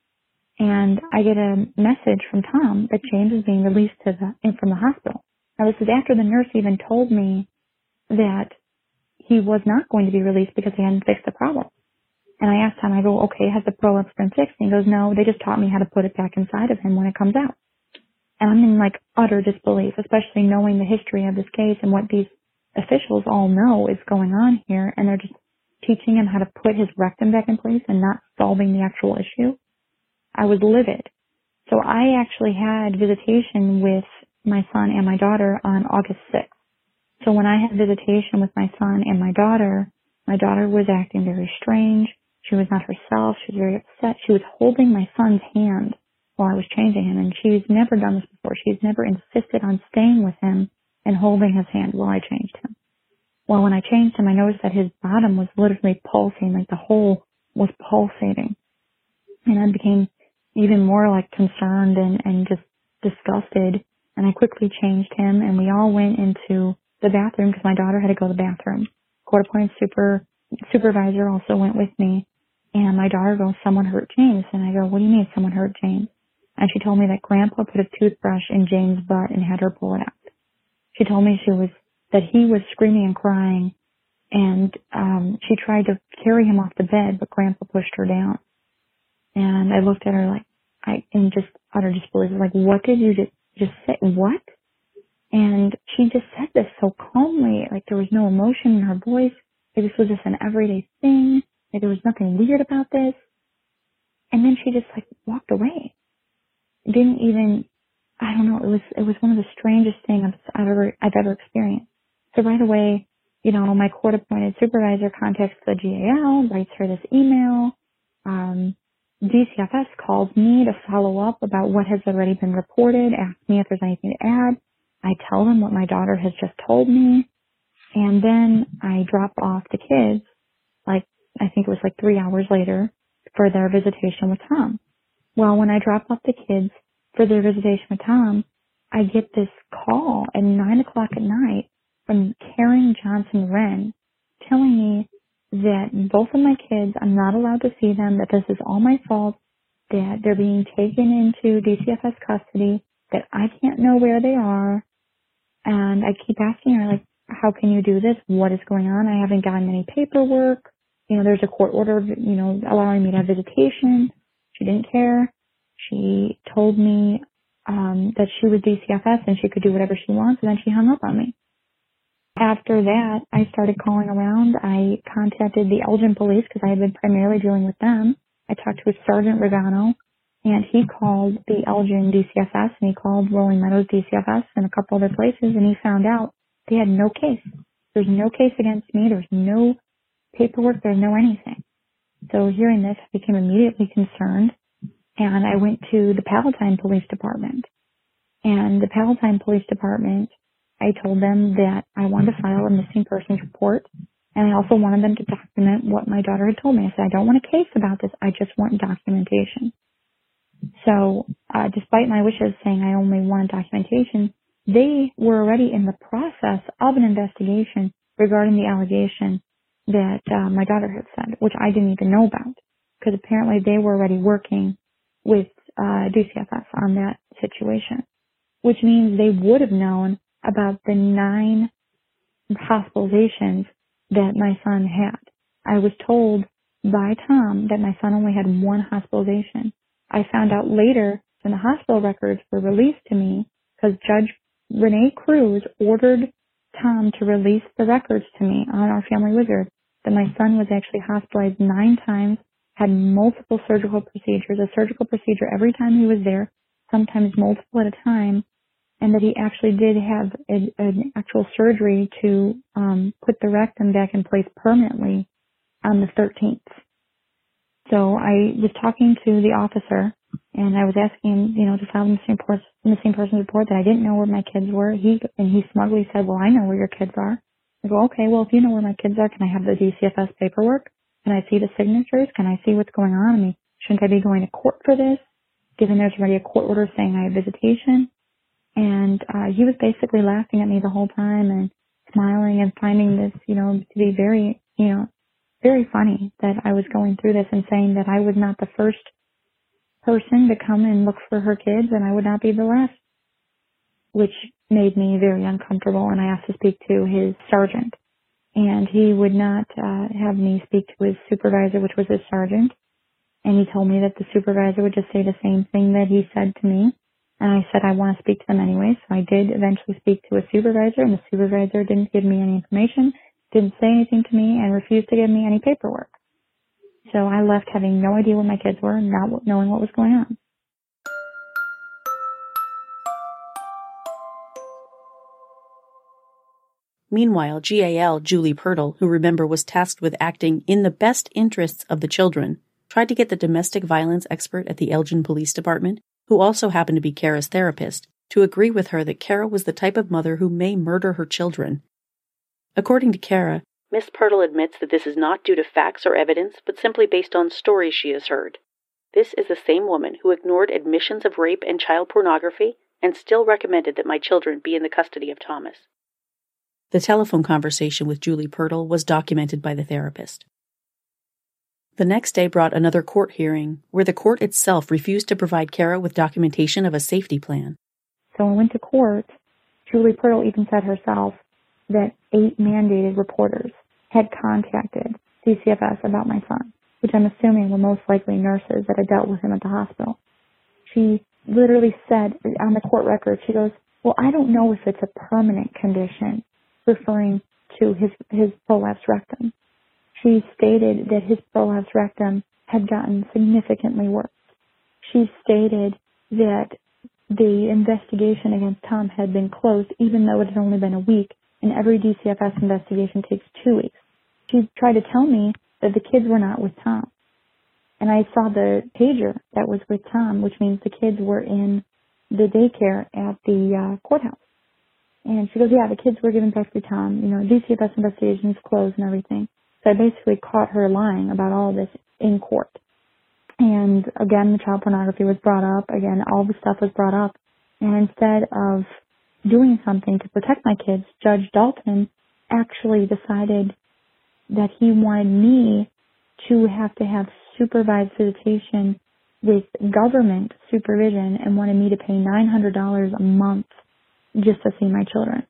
Speaker 2: And I get a message from Tom that James is being released from the hospital. Now, this is after the nurse even told me that he was not going to be released because he hadn't fixed the problem. And I asked Tom, I go, okay, has the prolapse been fixed? And he goes, no, they just taught me how to put it back inside of him when it comes out. And I'm in like utter disbelief, especially knowing the history of this case and what these officials all know is going on here. And they're just teaching him how to put his rectum back in place and not solving the actual issue. I was livid. So I actually had visitation with my son and my daughter on August 6th. So when I had visitation with my son and my daughter was acting very strange. She was not herself. She was very upset. She was holding my son's hand while I was changing him, and she's never done this before. She's never insisted on staying with him and holding his hand while I changed him. Well, when I changed him, I noticed that his bottom was literally pulsating, like the hole was pulsating. And I became even more like concerned and just disgusted. And I quickly changed him, and we all went into the bathroom because my daughter had to go to the bathroom. Court-appointed supervisor also went with me. And my daughter goes, someone hurt James. And I go, what do you mean someone hurt James? And she told me that Grandpa put a toothbrush in James' butt and had her pull it out. She told me that he was screaming and crying, and she tried to carry him off the bed, but Grandpa pushed her down. And I looked at her in just utter disbelief, like, what did you just say? What? And she just said this so calmly, like there was no emotion in her voice. Like this was just an everyday thing. Like there was nothing weird about this. And then she just like walked away. Didn't even, I don't know, it was one of the strangest things I've ever experienced. So right away, my court-appointed supervisor contacts the GAL, writes her this email. DCFS calls me to follow up about what has already been reported, asks me if there's anything to add. I tell them what my daughter has just told me, and then I drop off the kids, I think it was 3 hours later, for their visitation with Tom. Well, when I drop off the kids for their visitation with Tom, I get this call at 9 o'clock at night from Karen Johnson Wren telling me that both of my kids, I'm not allowed to see them, that this is all my fault, that they're being taken into DCFS custody, that I can't know where they are. And I keep asking her, how can you do this? What is going on? I haven't gotten any paperwork. There's a court order, allowing me to have visitation. She didn't care. She told me that she was DCFS and she could do whatever she wants, and then she hung up on me. After that, I started calling around. I contacted the Elgin police because I had been primarily dealing with them. I talked to Sergeant Regano, and he called the Elgin DCFS, and he called Rolling Meadows DCFS and a couple other places, and he found out they had no case. There's no case against me. There's no paperwork. There's no anything. So hearing this, I became immediately concerned, and I went to the Palatine Police Department. And the Palatine Police Department, I told them that I wanted to file a missing persons report, and I also wanted them to document what my daughter had told me. I said, I don't want a case about this. I just want documentation. So despite my wishes saying I only wanted documentation, they were already in the process of an investigation regarding the allegation that my daughter had said, which I didn't even know about, because apparently they were already working with DCFS on that situation, which means they would have known about the 9 hospitalizations that my son had. I was told by Tom that my son only had one hospitalization. I found out later when the hospital records were released to me because Judge Renee Cruz ordered Tom to release the records to me on our Family Wizard that my son was actually hospitalized 9 times, had multiple surgical procedures, a surgical procedure every time he was there, sometimes multiple at a time, and that he actually did have an actual surgery to put the rectum back in place permanently on the 13th. So I was talking to the officer, and I was asking, to file the missing person's report that I didn't know where my kids were. He smugly said, well, I know where your kids are. I go, okay, well, if you know where my kids are, can I have the DCFS paperwork? Can I see the signatures? Can I see what's going on? I mean, shouldn't I be going to court for this, given there's already a court order saying I have visitation? And he was basically laughing at me the whole time and smiling and finding this, to be very, very funny that I was going through this and saying that I was not the first person to come and look for her kids and I would not be the last, which made me very uncomfortable. And I asked to speak to his sergeant, and he would not have me speak to his supervisor, which was his sergeant. And he told me that the supervisor would just say the same thing that he said to me. And I said I want to speak to them anyway, so I did eventually speak to a supervisor, and the supervisor didn't give me any information, didn't say anything to me, and refused to give me any paperwork. So I left having no idea where my kids were, not knowing what was going on.
Speaker 1: Meanwhile, GAL Julie Pirtle, who remember was tasked with acting in the best interests of the children, tried to get the domestic violence expert at the Elgin Police Department, who also happened to be Kara's therapist, to agree with her that Kara was the type of mother who may murder her children. According to Kara, Miss Pirtle admits that this is not due to facts or evidence, but simply based on stories she has heard. This is the same woman who ignored admissions of rape and child pornography and still recommended that my children be in the custody of Thomas. The telephone conversation with Julie Pirtle was documented by the therapist. The next day brought another court hearing, where the court itself refused to provide Kara with documentation of a safety plan.
Speaker 2: So when I went to court, Julie Pirtle even said herself that 8 mandated reporters had contacted DCFS about my son, which I'm assuming were most likely nurses that had dealt with him at the hospital. She literally said on the court record, she goes, well, I don't know if it's a permanent condition, referring to his prolapsed rectum. She stated that his prolapsed rectum had gotten significantly worse. She stated that the investigation against Tom had been closed, even though it had only been a week, and every DCFS investigation takes 2 weeks. She tried to tell me that the kids were not with Tom. And I saw the pager that was with Tom, which means the kids were in the daycare at the courthouse. And she goes, yeah, the kids were given back to Tom. DCFS investigations closed and everything. So I basically caught her lying about all of this in court. And again, the child pornography was brought up. Again, all the stuff was brought up. And instead of doing something to protect my kids, Judge Dalton actually decided that he wanted me to have supervised visitation with government supervision and wanted me to pay $900 a month just to see my children.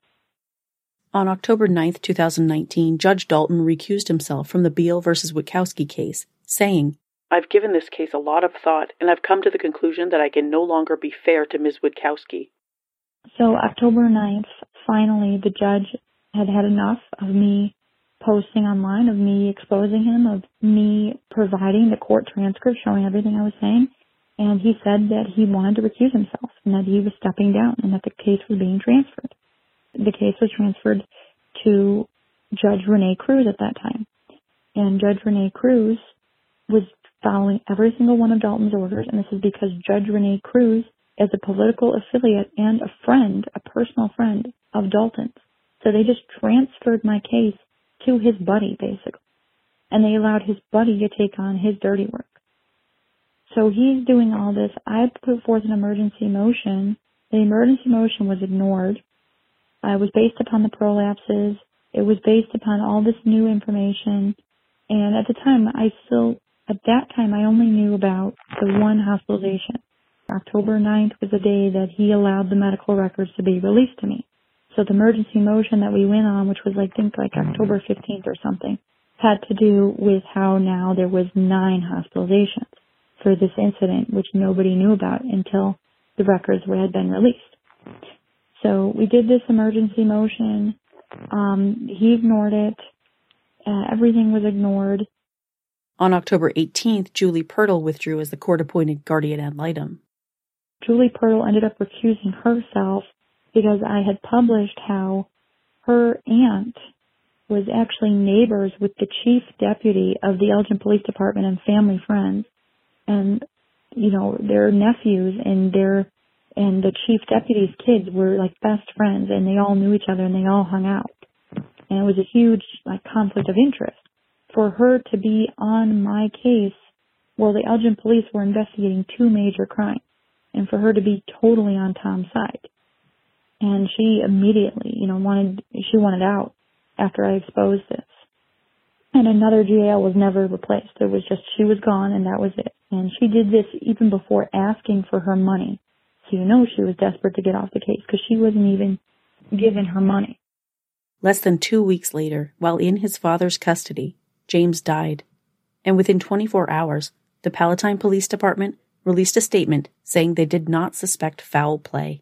Speaker 1: On October 9, 2019, Judge Dalton recused himself from the Beal v. Witkowski case, saying, I've given this case a lot of thought, and I've come to the conclusion that I can no longer be fair to Ms. Witkowski.
Speaker 2: So October 9th, finally, the judge had had enough of me posting online, of me exposing him, of me providing the court transcript showing everything I was saying, and he said that he wanted to recuse himself and that he was stepping down and that the case was being transferred. The case was transferred to Judge Renee Cruz at that time. And Judge Renee Cruz was following every single one of Dalton's orders, and this is because Judge Renee Cruz is a political affiliate and a friend, a personal friend of Dalton's. So they just transferred my case to his buddy, basically. And they allowed his buddy to take on his dirty work. So he's doing all this. I put forth an emergency motion. The emergency motion was ignored. It was based upon the prolapses. It was based upon all this new information. And at that time, I only knew about the one hospitalization. October 9th was the day that he allowed the medical records to be released to me. So the emergency motion that we went on, which was October 15th or something, had to do with how now there was 9 hospitalizations for this incident, which nobody knew about until the records had been released. So we did this emergency motion. He ignored it. Everything was ignored.
Speaker 1: On October 18th, Julie Pirtle withdrew as the court-appointed guardian ad litem.
Speaker 2: Julie Pirtle ended up recusing herself because I had published how her aunt was actually neighbors with the chief deputy of the Elgin Police Department and family friends. And, you know, their nephews and the chief deputy's kids were like best friends, and they all knew each other and they all hung out. And it was a huge conflict of interest. For her to be on my case, well, the Elgin police were investigating 2 major crimes, and for her to be totally on Tom's side. And she immediately, wanted out after I exposed this. And another GAL was never replaced. It was just, she was gone and that was it. And she did this even before asking for her money. So she was desperate to get off the case because she wasn't even given her money.
Speaker 1: Less than 2 weeks later, while in his father's custody, James died. And within 24 hours, the Palatine Police Department released a statement saying they did not suspect foul play.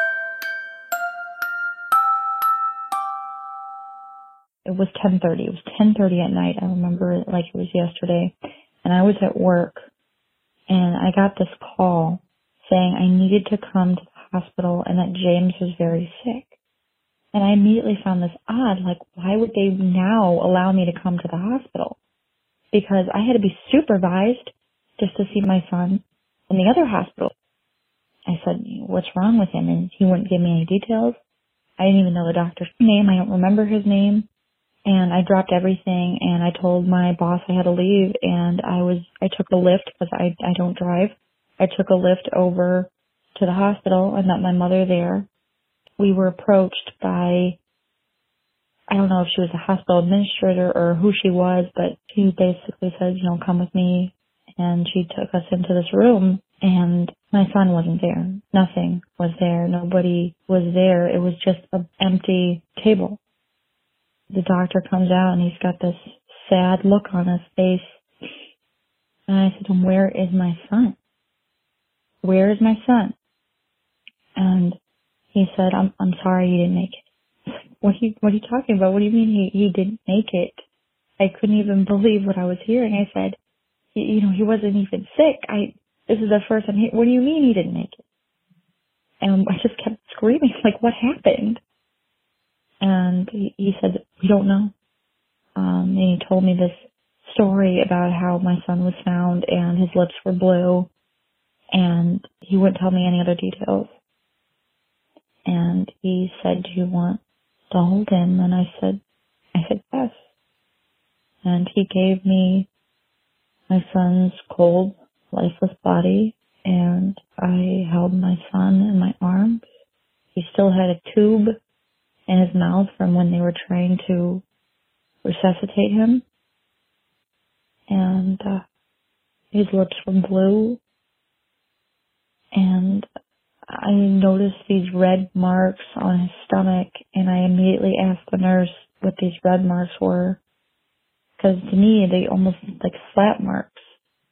Speaker 2: It was 10:30. It was 10:30 at night. I remember it like it was yesterday. And I was at work, and I got this call saying I needed to come to the hospital and that James was very sick. And I immediately found this odd. Like, why would they now allow me to come to the hospital? Because I had to be supervised just to see my son in the other hospital. I said, what's wrong with him? And he wouldn't give me any details. I didn't even know the doctor's name. I don't remember his name. And I dropped everything and I told my boss I had to leave, and I took a lift because I don't drive. I took a lift over to the hospital and met my mother there. We were approached by, I don't know if she was a hospital administrator or who she was, but she basically said, come with me. And she took us into this room, and my son wasn't there. Nothing was there. Nobody was there. It was just an empty table. The doctor comes out and he's got this sad look on his face. And I said to him, where is my son? Where is my son? And he said, I'm sorry you didn't make it. What are you talking about? What do you mean he didn't make it? I couldn't even believe what I was hearing. I said, he wasn't even sick. This is the first time. What do you mean he didn't make it? And I just kept screaming, like, what happened? And he said, we don't know. And he told me this story about how my son was found and his lips were blue, and he wouldn't tell me any other details. And he said, do you want to hold him? And I said yes. And he gave me my son's cold, lifeless body, and I held my son in my arms. He still had a tube in his mouth from when they were trying to resuscitate him. And his lips were blue. And I noticed these red marks on his stomach, and I immediately asked the nurse what these red marks were. Because to me, they almost looked like slap marks.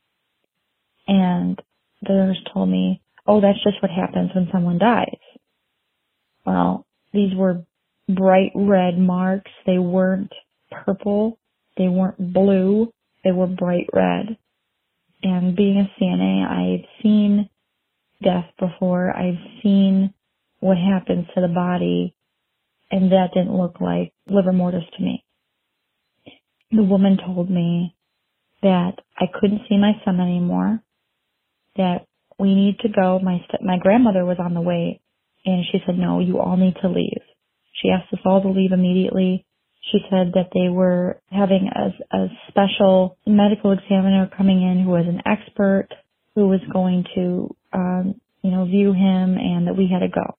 Speaker 2: And the nurse told me, oh, that's just what happens when someone dies. Well, these were bright red marks. They weren't purple. They weren't blue. They were bright red. And being a CNA, I've seen death before. I've seen what happens to the body, and that didn't look like livor mortis to me. The woman told me that I couldn't see my son anymore, that we need to go. My grandmother was on the way, and she said, no, you all need to leave. She asked us all to leave immediately. She said that they were having a special medical examiner coming in who was an expert, who was going to, view him, and that we had to go.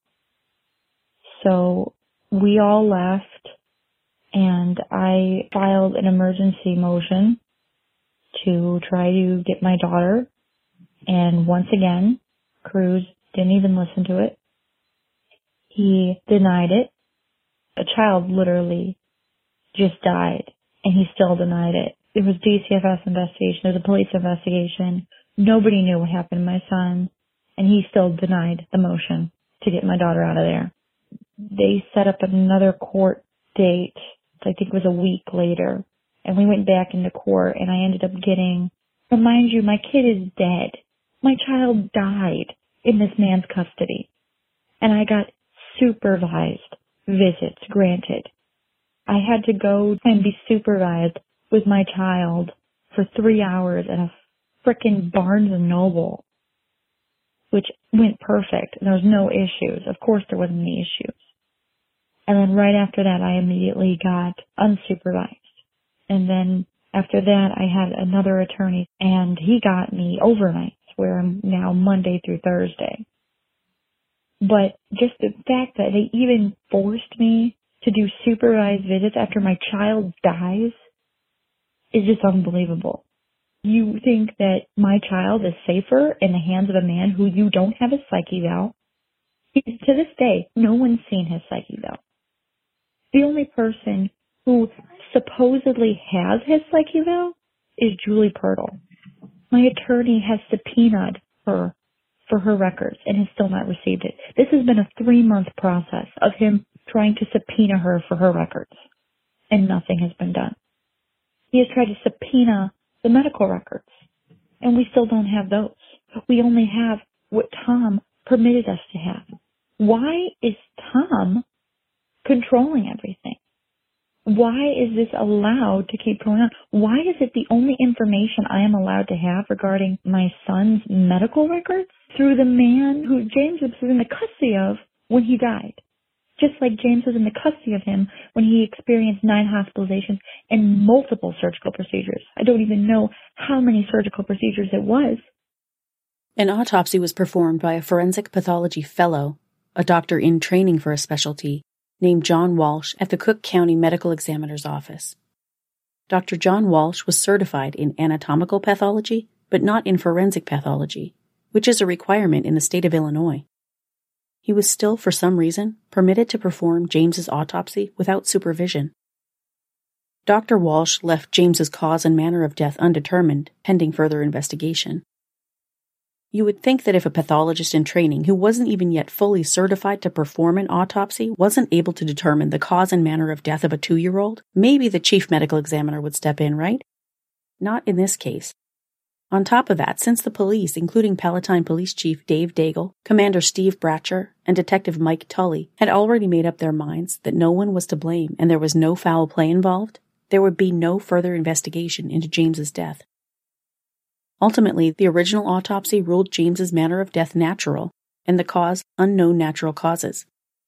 Speaker 2: So we all left, and I filed an emergency motion to try to get my daughter. And once again, Cruz didn't even listen to it. He denied it. A child literally just died and he still denied it. It was DCFS investigation. It was a police investigation. Nobody knew what happened to my son, and he still denied the motion to get my daughter out of there. They set up another court date, I think it was a week later, and we went back into court, and I ended up getting, remind you, my kid is dead. My child died in this man's custody, and I got supervised visits granted. I had to go and be supervised with my child for 3 hours at a frickin' Barnes & Noble, which went perfect. There was no issues. Of course there wasn't any issues. And then right after that, I immediately got unsupervised. And then after that, I had another attorney, and he got me overnights, where I'm now Monday through Thursday. But just the fact that they even forced me to do supervised visits after my child dies is just unbelievable. You think that my child is safer in the hands of a man who you don't have a psych eval? To this day, no one's seen his psych eval. The only person who supposedly has his psych eval is Julie Pirtle. My attorney has subpoenaed her for her records and has still not received it. This has been a 3-month process of him trying to subpoena her for her records, and nothing has been done. He has tried to subpoena the medical records, and we still don't have those. We only have what Tom permitted us to have. Why is Tom controlling everything? Why is this allowed to keep going on? Why is it the only information I am allowed to have regarding my son's medical records through the man who James was in the custody of when he died? Just like James was in the custody of him when he experienced 9 hospitalizations and multiple surgical procedures. I don't even know how many surgical procedures it was.
Speaker 1: An autopsy was performed by a forensic pathology fellow, a doctor in training for a specialty, named John Walsh at the Cook County Medical Examiner's Office. Dr. John Walsh was certified in anatomical pathology, but not in forensic pathology, which is a requirement in the state of Illinois. He was still, for some reason, permitted to perform James's autopsy without supervision. Dr. Walsh left James's cause and manner of death undetermined, pending further investigation. You would think that if a pathologist in training who wasn't even yet fully certified to perform an autopsy wasn't able to determine the cause and manner of death of a 2-year-old, maybe the chief medical examiner would step in, right? Not in this case. On top of that, since the police, including Palatine Police Chief Dave Daigle, Commander Steve Bratcher, and Detective Mike Tully, had already made up their minds that no one was to blame and there was no foul play involved, there would be no further investigation into James's death. Ultimately, the original autopsy ruled James's manner of death natural, and the cause unknown natural causes.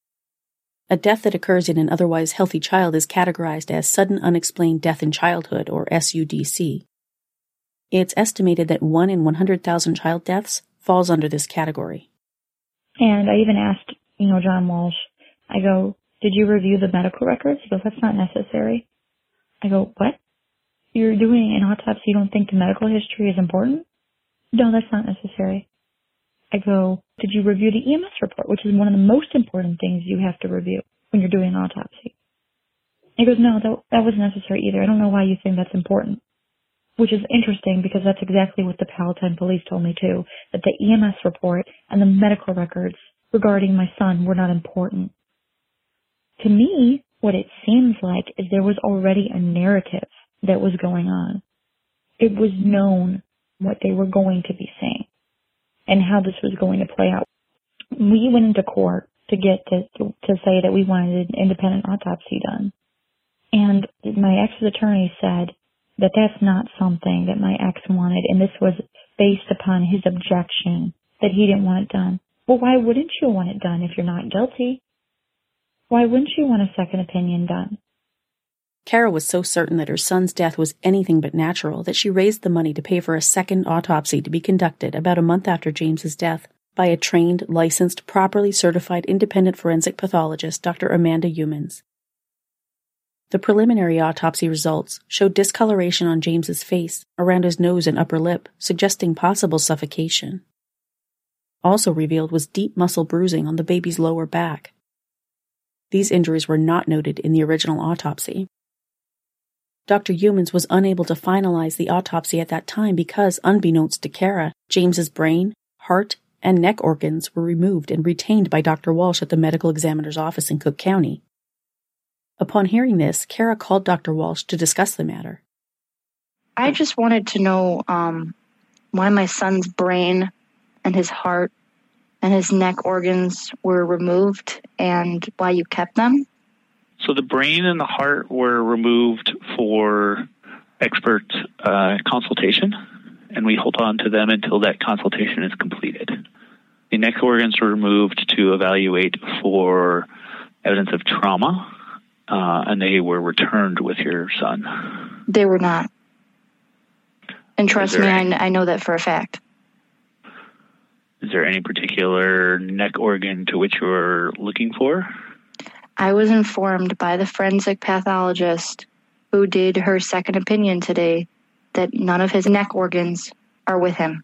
Speaker 1: A death that occurs in an otherwise healthy child is categorized as sudden unexplained death in childhood, or SUDC. It's estimated that 1 in 100,000 child deaths falls under this category.
Speaker 2: And I even asked, John Walsh, I go, did you review the medical records? He goes, that's not necessary. I go, what? You're doing an autopsy, you don't think the medical history is important? No, that's not necessary. I go, did you review the EMS report, which is one of the most important things you have to review when you're doing an autopsy? He goes, no, that wasn't necessary either. I don't know why you think that's important. Which is interesting because that's exactly what the Palatine Police told me too, that the EMS report and the medical records regarding my son were not important. To me, what it seems like is there was already a narrative that was going on. It was known what they were going to be saying and how this was going to play out. We went into court to get to say that we wanted an independent autopsy done. And my ex's attorney said that that's not something that my ex wanted, and this was based upon his objection that he didn't want it done. Well, why wouldn't you want it done if you're not guilty? Why wouldn't you want a second opinion done?
Speaker 1: Kara was so certain that her son's death was anything but natural that she raised the money to pay for a second autopsy to be conducted about a month after James's death by a trained, licensed, properly certified independent forensic pathologist, Dr. Amanda Humans. The preliminary autopsy results showed discoloration on James's face, around his nose and upper lip, suggesting possible suffocation. Also revealed was deep muscle bruising on the baby's lower back. These injuries were not noted in the original autopsy. Dr. Humans was unable to finalize the autopsy at that time because, unbeknownst to Kara, James's brain, heart, and neck organs were removed and retained by Dr. Walsh at the medical examiner's office in Cook County. Upon hearing this, Kara called Dr. Walsh to discuss the matter.
Speaker 2: I just wanted to know why my son's brain and his heart and his neck organs were removed and why you kept them.
Speaker 3: So the brain and the heart were removed for expert consultation, and we hold on to them until that consultation is completed. The neck organs were removed to evaluate for evidence of trauma, and they were returned with your son.
Speaker 2: They were not. And trust me, I know that for a fact.
Speaker 3: Is there any particular neck organ to which you're looking for?
Speaker 2: I was informed by the forensic pathologist who did her second opinion today that none of his neck organs are with him.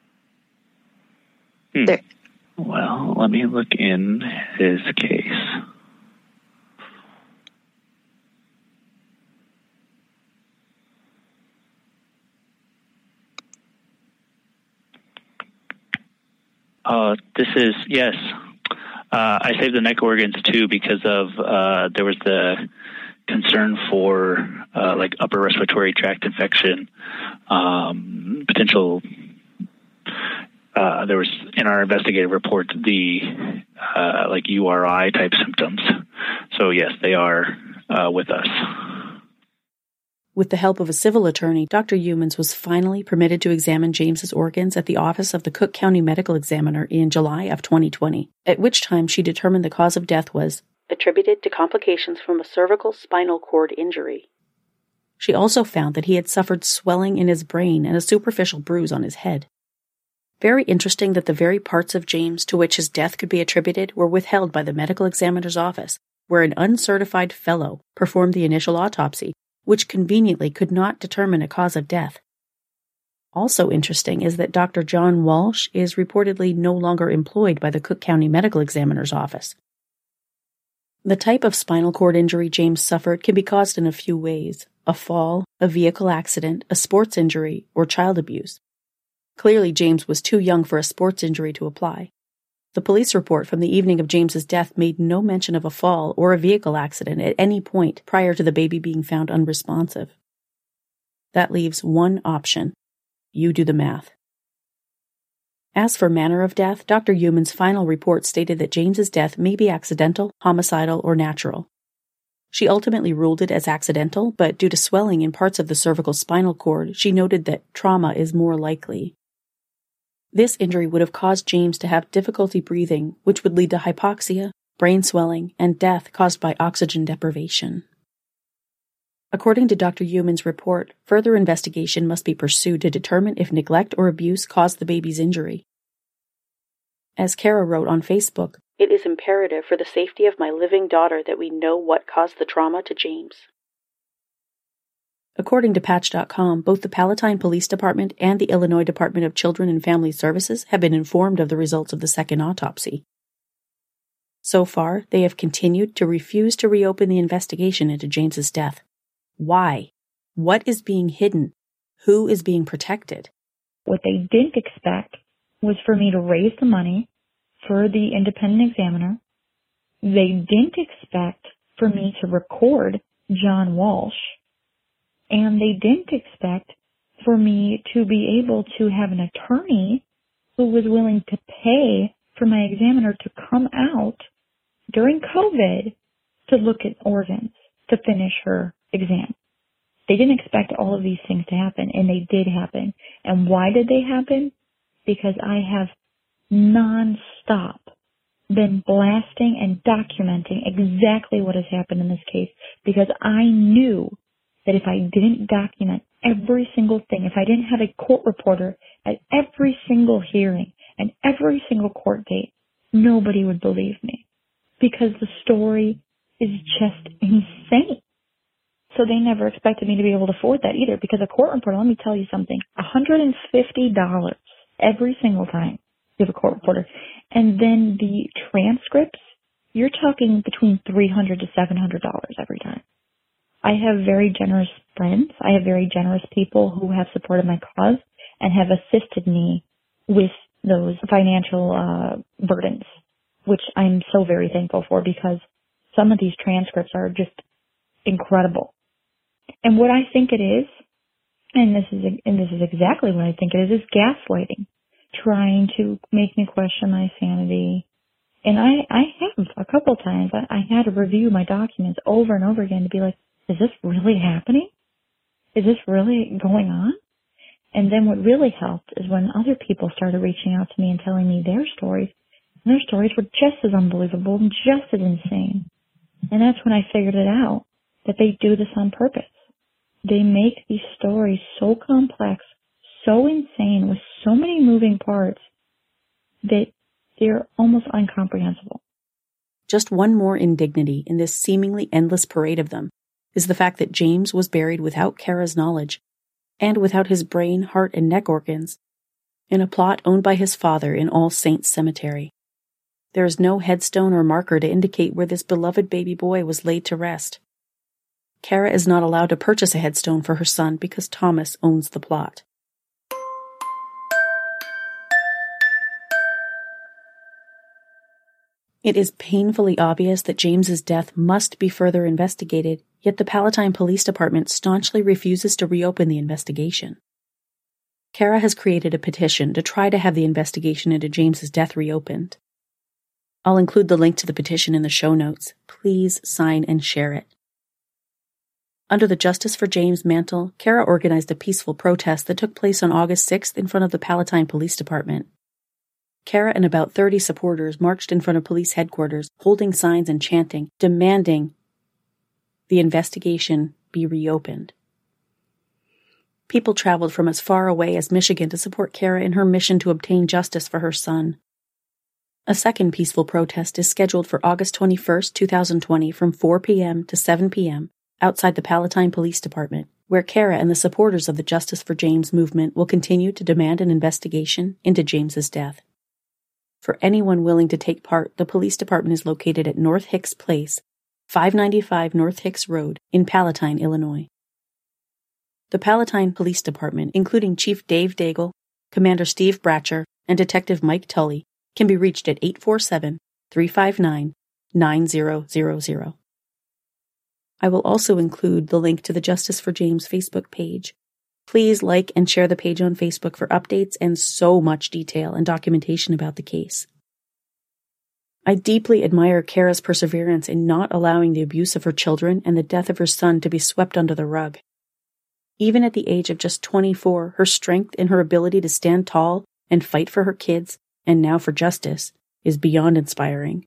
Speaker 3: Well, let me look in his case. Yes. I saved the neck organs too because of there was the concern for like upper respiratory tract infection, potential. There was in our investigative report the like URI type symptoms. So yes, they are with us.
Speaker 1: With the help of a civil attorney, Dr. Humans was finally permitted to examine James's organs at the office of the Cook County Medical Examiner in July of 2020, at which time she determined the cause of death was attributed to complications from a cervical spinal cord injury. She also found that he had suffered swelling in his brain and a superficial bruise on his head. Very interesting that the very parts of James to which his death could be attributed were withheld by the medical examiner's office, where an uncertified fellow performed the initial autopsy, which conveniently could not determine a cause of death. Also interesting is that Dr. John Walsh is reportedly no longer employed by the Cook County Medical Examiner's office. The type of spinal cord injury James suffered can be caused in a few ways: a fall, a vehicle accident, a sports injury, or child abuse. Clearly, James was too young for a sports injury to apply. The police report from the evening of James's death made no mention of a fall or a vehicle accident at any point prior to the baby being found unresponsive. That leaves one option. You do the math. As for manner of death, Dr. Humans' final report stated that James's death may be accidental, homicidal, or natural. She ultimately ruled it as accidental, but due to swelling in parts of the cervical spinal cord, she noted that trauma is more likely. This injury would have caused James to have difficulty breathing, which would lead to hypoxia, brain swelling, and death caused by oxygen deprivation. According to Dr. Humans' report, further investigation must be pursued to determine if neglect or abuse caused the baby's injury. As Kara wrote on Facebook, "It is imperative for the safety of my living daughter that we know what caused the trauma to James." According to Patch.com, both the Palatine Police Department and the Illinois Department of Children and Family Services have been informed of the results of the second autopsy. So far, they have continued to refuse to reopen the investigation into James's death. Why? What is being hidden? Who is being protected?
Speaker 2: What they didn't expect was for me to raise the money for the independent examiner. They didn't expect for me to record John Walsh. And they didn't expect for me to be able to have an attorney who was willing to pay for my examiner to come out during COVID to look at organs to finish her exam. They didn't expect all of these things to happen, and they did happen. And why did they happen? Because I have nonstop been blasting and documenting exactly what has happened in this case, because I knew that if I didn't document every single thing, if I didn't have a court reporter at every single hearing and every single court date, nobody would believe me, because the story is just insane. So they never expected me to be able to afford that either, because a court reporter, let me tell you something, $150 every single time you have a court reporter. And then the transcripts, you're talking between $300 to $700 every time. I have very generous friends. I have very generous people who have supported my cause and have assisted me with those financial burdens, which I'm so very thankful for, because some of these transcripts are just incredible. And what I think it is, and this is exactly what I think it is gaslighting, trying to make me question my sanity. And I have a couple times. I had to review my documents over and over again to be like, is this really happening? Is this really going on? And then what really helped is when other people started reaching out to me and telling me their stories. And their stories were just as unbelievable and just as insane. And that's when I figured it out, that they do this on purpose. They make these stories so complex, so insane, with so many moving parts, that they're almost incomprehensible.
Speaker 1: Just one more indignity in this seemingly endless parade of them is the fact that James was buried without Kara's knowledge, and without his brain, heart, and neck organs, in a plot owned by his father in All Saints Cemetery. There is no headstone or marker to indicate where this beloved baby boy was laid to rest. Kara is not allowed to purchase a headstone for her son because Thomas owns the plot. It is painfully obvious that James's death must be further investigated, yet the Palatine Police Department staunchly refuses to reopen the investigation. Kara has created a petition to try to have the investigation into James's death reopened. I'll include the link to the petition in the show notes. Please sign and share it. Under the Justice for James mantle, Kara organized a peaceful protest that took place on August 6th in front of the Palatine Police Department. Kara and about 30 supporters marched in front of police headquarters, holding signs and chanting, demanding the investigation be reopened. People traveled from as far away as Michigan to support Kara in her mission to obtain justice for her son. A second peaceful protest is scheduled for August 21st, 2020 from 4 p.m. to 7 p.m. outside the Palatine Police Department, where Kara and the supporters of the Justice for James movement will continue to demand an investigation into James's death. For anyone willing to take part, the police department is located at North Hicks Place, 595 North Hicks Road in Palatine, Illinois. The Palatine Police Department, including Chief Dave Daigle, Commander Steve Bratcher, and Detective Mike Tully, can be reached at 847-359-9000. I will also include the link to the Justice for James Facebook page. Please like and share the page on Facebook for updates and so much detail and documentation about the case. I deeply admire Kara's perseverance in not allowing the abuse of her children and the death of her son to be swept under the rug. Even at the age of just 24, her strength and her ability to stand tall and fight for her kids, and now for justice, is beyond inspiring.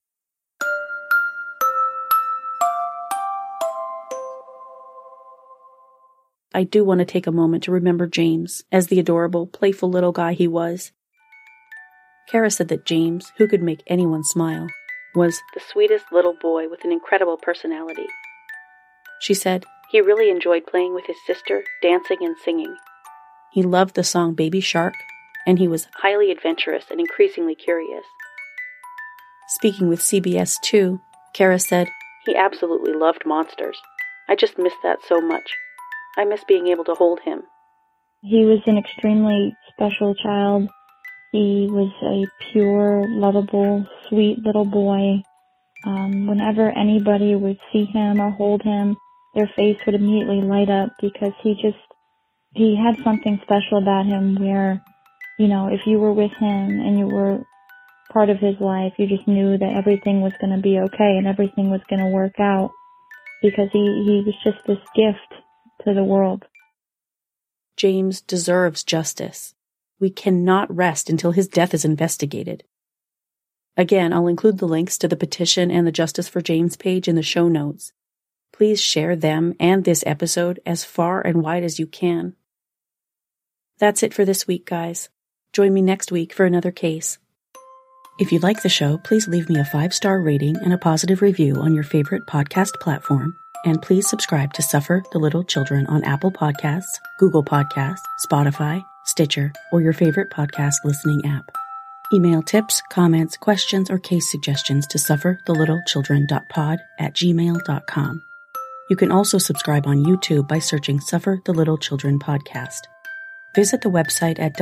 Speaker 1: I do want to take a moment to remember James as the adorable, playful little guy he was. Kara said that James, who could make anyone smile, was the sweetest little boy with an incredible personality. She said he really enjoyed playing with his sister, dancing and singing. He loved the song Baby Shark, and he was highly adventurous and increasingly curious. Speaking with CBS 2, Kara said, he absolutely loved monsters. I just miss that so much. I miss being able to hold him.
Speaker 2: He was an extremely special child. He was a pure, lovable, sweet little boy. Whenever anybody would see him or hold him, their face would immediately light up because he had something special about him where, you know, if you were with him and you were part of his life, you just knew that everything was going to be okay and everything was going to work out because he was just this gift to the world.
Speaker 1: James deserves justice. We cannot rest until his death is investigated. Again, I'll include the links to the petition and the Justice for James page in the show notes. Please share them and this episode as far and wide as you can. That's it for this week, guys. Join me next week for another case. If you like the show, please leave me a 5-star rating and a positive review on your favorite podcast platform. And please subscribe to Suffer the Little Children on Apple Podcasts, Google Podcasts, Spotify, Stitcher, or your favorite podcast listening app. Email tips, comments, questions, or case suggestions to sufferthelittlechildren.pod@gmail.com. You can also subscribe on YouTube by searching Suffer the Little Children Podcast. Visit the website at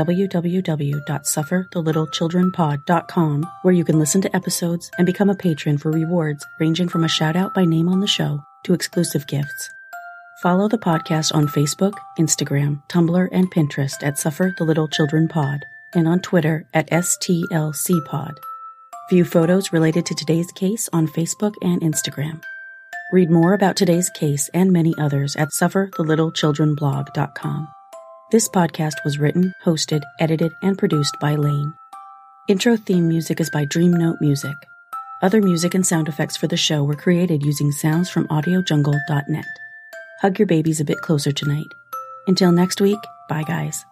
Speaker 1: www.sufferthelittlechildrenpod.com, where you can listen to episodes and become a patron for rewards ranging from a shout-out by name on the show to exclusive gifts. Follow the podcast on Facebook, Instagram, Tumblr, and Pinterest at Suffer the Little Children Pod, and on Twitter at STLCpod. View photos related to today's case on Facebook and Instagram. Read more about today's case and many others at sufferthelittlechildrenblog.com. This podcast was written, hosted, edited, and produced by Lane. Intro theme music is by Dream Note Music. Other music and sound effects for the show were created using sounds from audiojungle.net. Hug your babies a bit closer tonight. Until next week, bye guys.